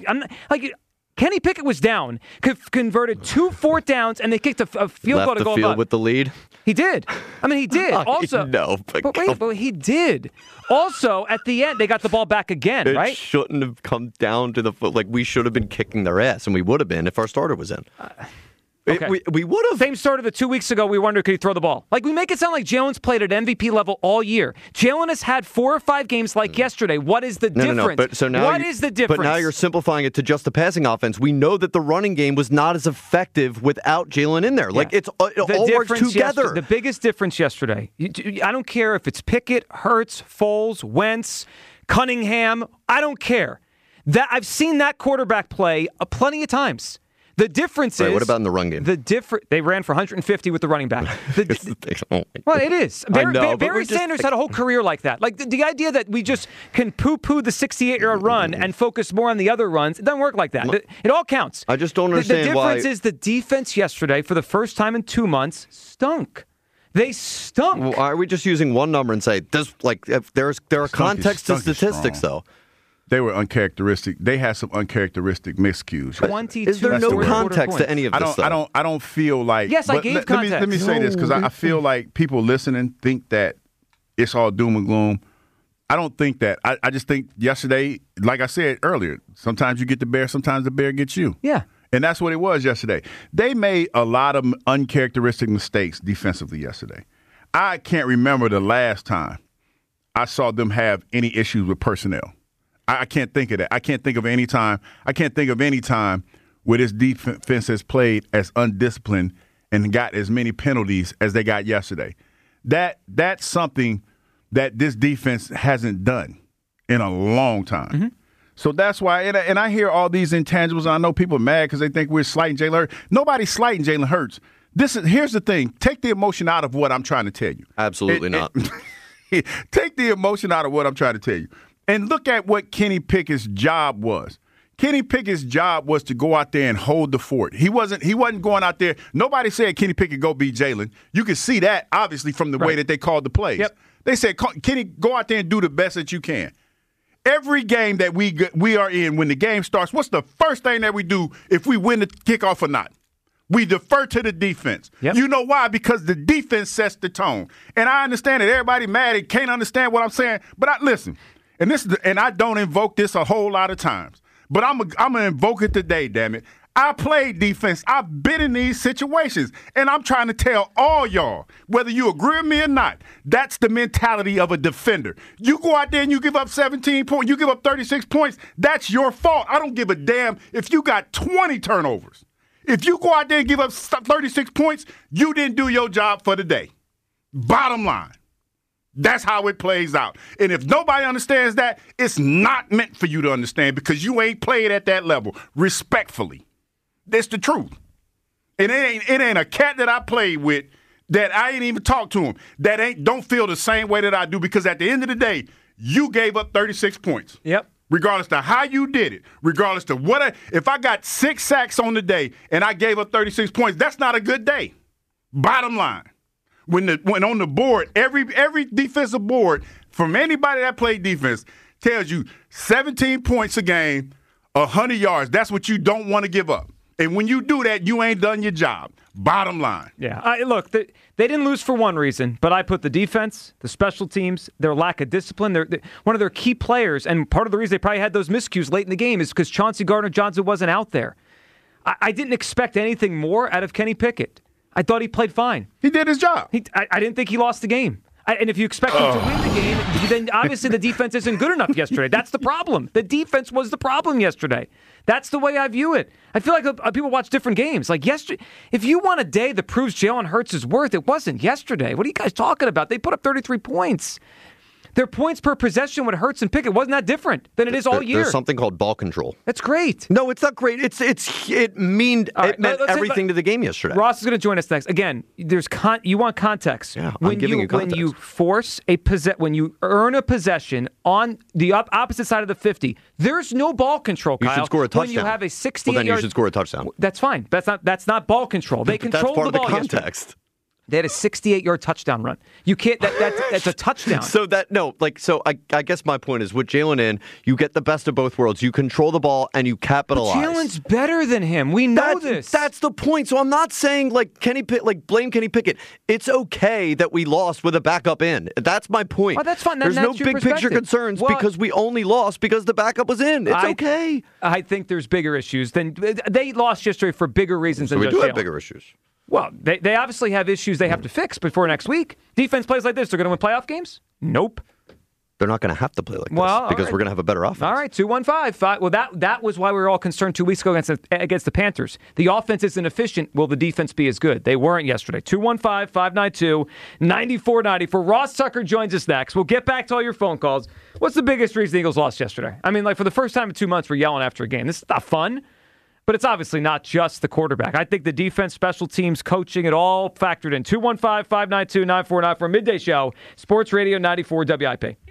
Pickett was down, converted 2 4th downs, and they kicked a field goal to go the field above. with the lead? He did. I mean, he did. Also, but he did. Also, at the end, they got the ball back again, right? It shouldn't have come down to the foot. Like, we should have been kicking their ass, and we would have been if our starter was in. Okay. We would have. Same starter that 2 weeks ago we wondered, could he throw the ball? Like, we make it sound like Jalen's played at MVP level all year. Jalen has had 4 or 5 games like yesterday. What is the difference? No. But, so now what is the difference? But now you're simplifying it to just the passing offense. We know that the running game was not as effective without Jalen in there. Like, it all works together. The biggest difference yesterday, I don't care if it's Pickett, Hurts, Foles, Wentz, Cunningham. I don't care. I've seen that quarterback play plenty of times. The difference is... What about in the run game? They ran for 150 with the running back. Well, it is. Barry Sanders had a whole career like that. Like, the idea that we just can poo-poo the 68-yard run and focus more on the other runs, it doesn't work like that. It all counts. I just don't understand why... The difference is the defense yesterday, for the first time in 2 months, stunk. They stunk. Well, are we just using one number and say, there are context to statistics, though? They were uncharacteristic. They had some uncharacteristic miscues. Is there no context to any of this? I don't feel like. Yes, I gave context. Let me say this because I feel like people listening think that it's all doom and gloom. I don't think that. I just think yesterday, like I said earlier, sometimes you get the bear, sometimes the bear gets you. Yeah. And that's what it was yesterday. They made a lot of uncharacteristic mistakes defensively yesterday. I can't remember the last time I saw them have any issues with personnel. I can't think of that. I can't think of any time where this defense has played as undisciplined and got as many penalties as they got yesterday. That's something that this defense hasn't done in a long time. Mm-hmm. So that's why, and I hear all these intangibles, and I know people are mad because they think we're slighting Jalen Hurts. Nobody's slighting Jalen Hurts. Here's the thing. Take the emotion out of what I'm trying to tell you. Absolutely not. Take the emotion out of what I'm trying to tell you. And look at what Kenny Pickett's job was. Kenny Pickett's job was to go out there and hold the fort. He wasn't going out there. Nobody said Kenny Pickett go beat Jalen. You can see that, obviously, from the way that they called the plays. Yep. They said, Kenny, go out there and do the best that you can. Every game that we are in, when the game starts, what's the first thing that we do if we win the kickoff or not? We defer to the defense. Yep. You know why? Because the defense sets the tone. And I understand that everybody mad and can't understand what I'm saying, but listen. And I don't invoke this a whole lot of times, but I'm gonna invoke it today. Damn it! I played defense. I've been in these situations, and I'm trying to tell all y'all, whether you agree with me or not, that's the mentality of a defender. You go out there and you give up 17 points, you give up 36 points. That's your fault. I don't give a damn if you got 20 turnovers. If you go out there and give up 36 points, you didn't do your job for the day. Bottom line. That's how it plays out. And if nobody understands that, it's not meant for you to understand because you ain't played at that level. Respectfully. That's the truth. And it ain't a cat that I played with that I ain't even talked to him that don't feel the same way that I do because at the end of the day, you gave up 36 points. Yep. Regardless to how you did it, regardless to if I got 6 sacks on the day and I gave up 36 points, that's not a good day. Bottom line. When on the board, every defensive board from anybody that played defense tells you 17 points a game, 100 yards. That's what you don't want to give up. And when you do that, you ain't done your job. Bottom line. Yeah. Look, they didn't lose for one reason, but I put the defense, the special teams, their lack of discipline. One of their key players, and part of the reason they probably had those miscues late in the game is because Chauncey Gardner-Johnson wasn't out there. I didn't expect anything more out of Kenny Pickett. I thought he played fine. He did his job. I didn't think he lost the game. And if you expect him to win the game, then obviously the defense isn't good enough yesterday. That's the problem. The defense was the problem yesterday. That's the way I view it. I feel like people watch different games. Like yesterday, if you want a day that proves Jalen Hurts' worth, it wasn't yesterday. What are you guys talking about? They put up 33 points. Their points per possession when Hurts and Pickett wasn't that different than it is all year. There's something called ball control. That's great. No, it's not great. It meant everything to the game yesterday. Ross is going to join us next. Again, you want context. Yeah, I'm giving you context. When you force when you earn a possession on the opposite side of the 50, there's no ball control, Kyle. You should score a touchdown. When you have a 68-yard... Well, then you should score a touchdown. That's fine. That's not ball control. They control the ball. That's part of the context. Yesterday. They had a 68-yard touchdown run. You can't. That's a touchdown. So I guess my point is with Jalen in, you get the best of both worlds. You control the ball and you capitalize. But Jalen's better than him. We know this. That's the point. So I'm not saying blame Kenny Pickett. It's okay that we lost with a backup in. That's my point. Well, that's fine. There's no big picture concerns because we only lost because the backup was in. It's okay. I think there's bigger issues than they lost yesterday for bigger reasons than we just do have Jalen. Bigger issues. Well, they obviously have issues they have to fix before next week. Defense plays like this, they're going to win playoff games? Nope. They're not going to have to play like this because we're going to have a better offense. All right, 2-1-5. Well, that was why we were all concerned 2 weeks ago against the Panthers. The offense isn't efficient. Will the defense be as good? They weren't yesterday. 215-592-9490. Ross Tucker joins us next. We'll get back to all your phone calls. What's the biggest reason the Eagles lost yesterday? I mean, for the first time in 2 months, we're yelling after a game. This is not fun. But it's obviously not just the quarterback. I think the defense, special teams, coaching, it all factored in. 215-592-9494, midday show, Sports Radio 94 WIP.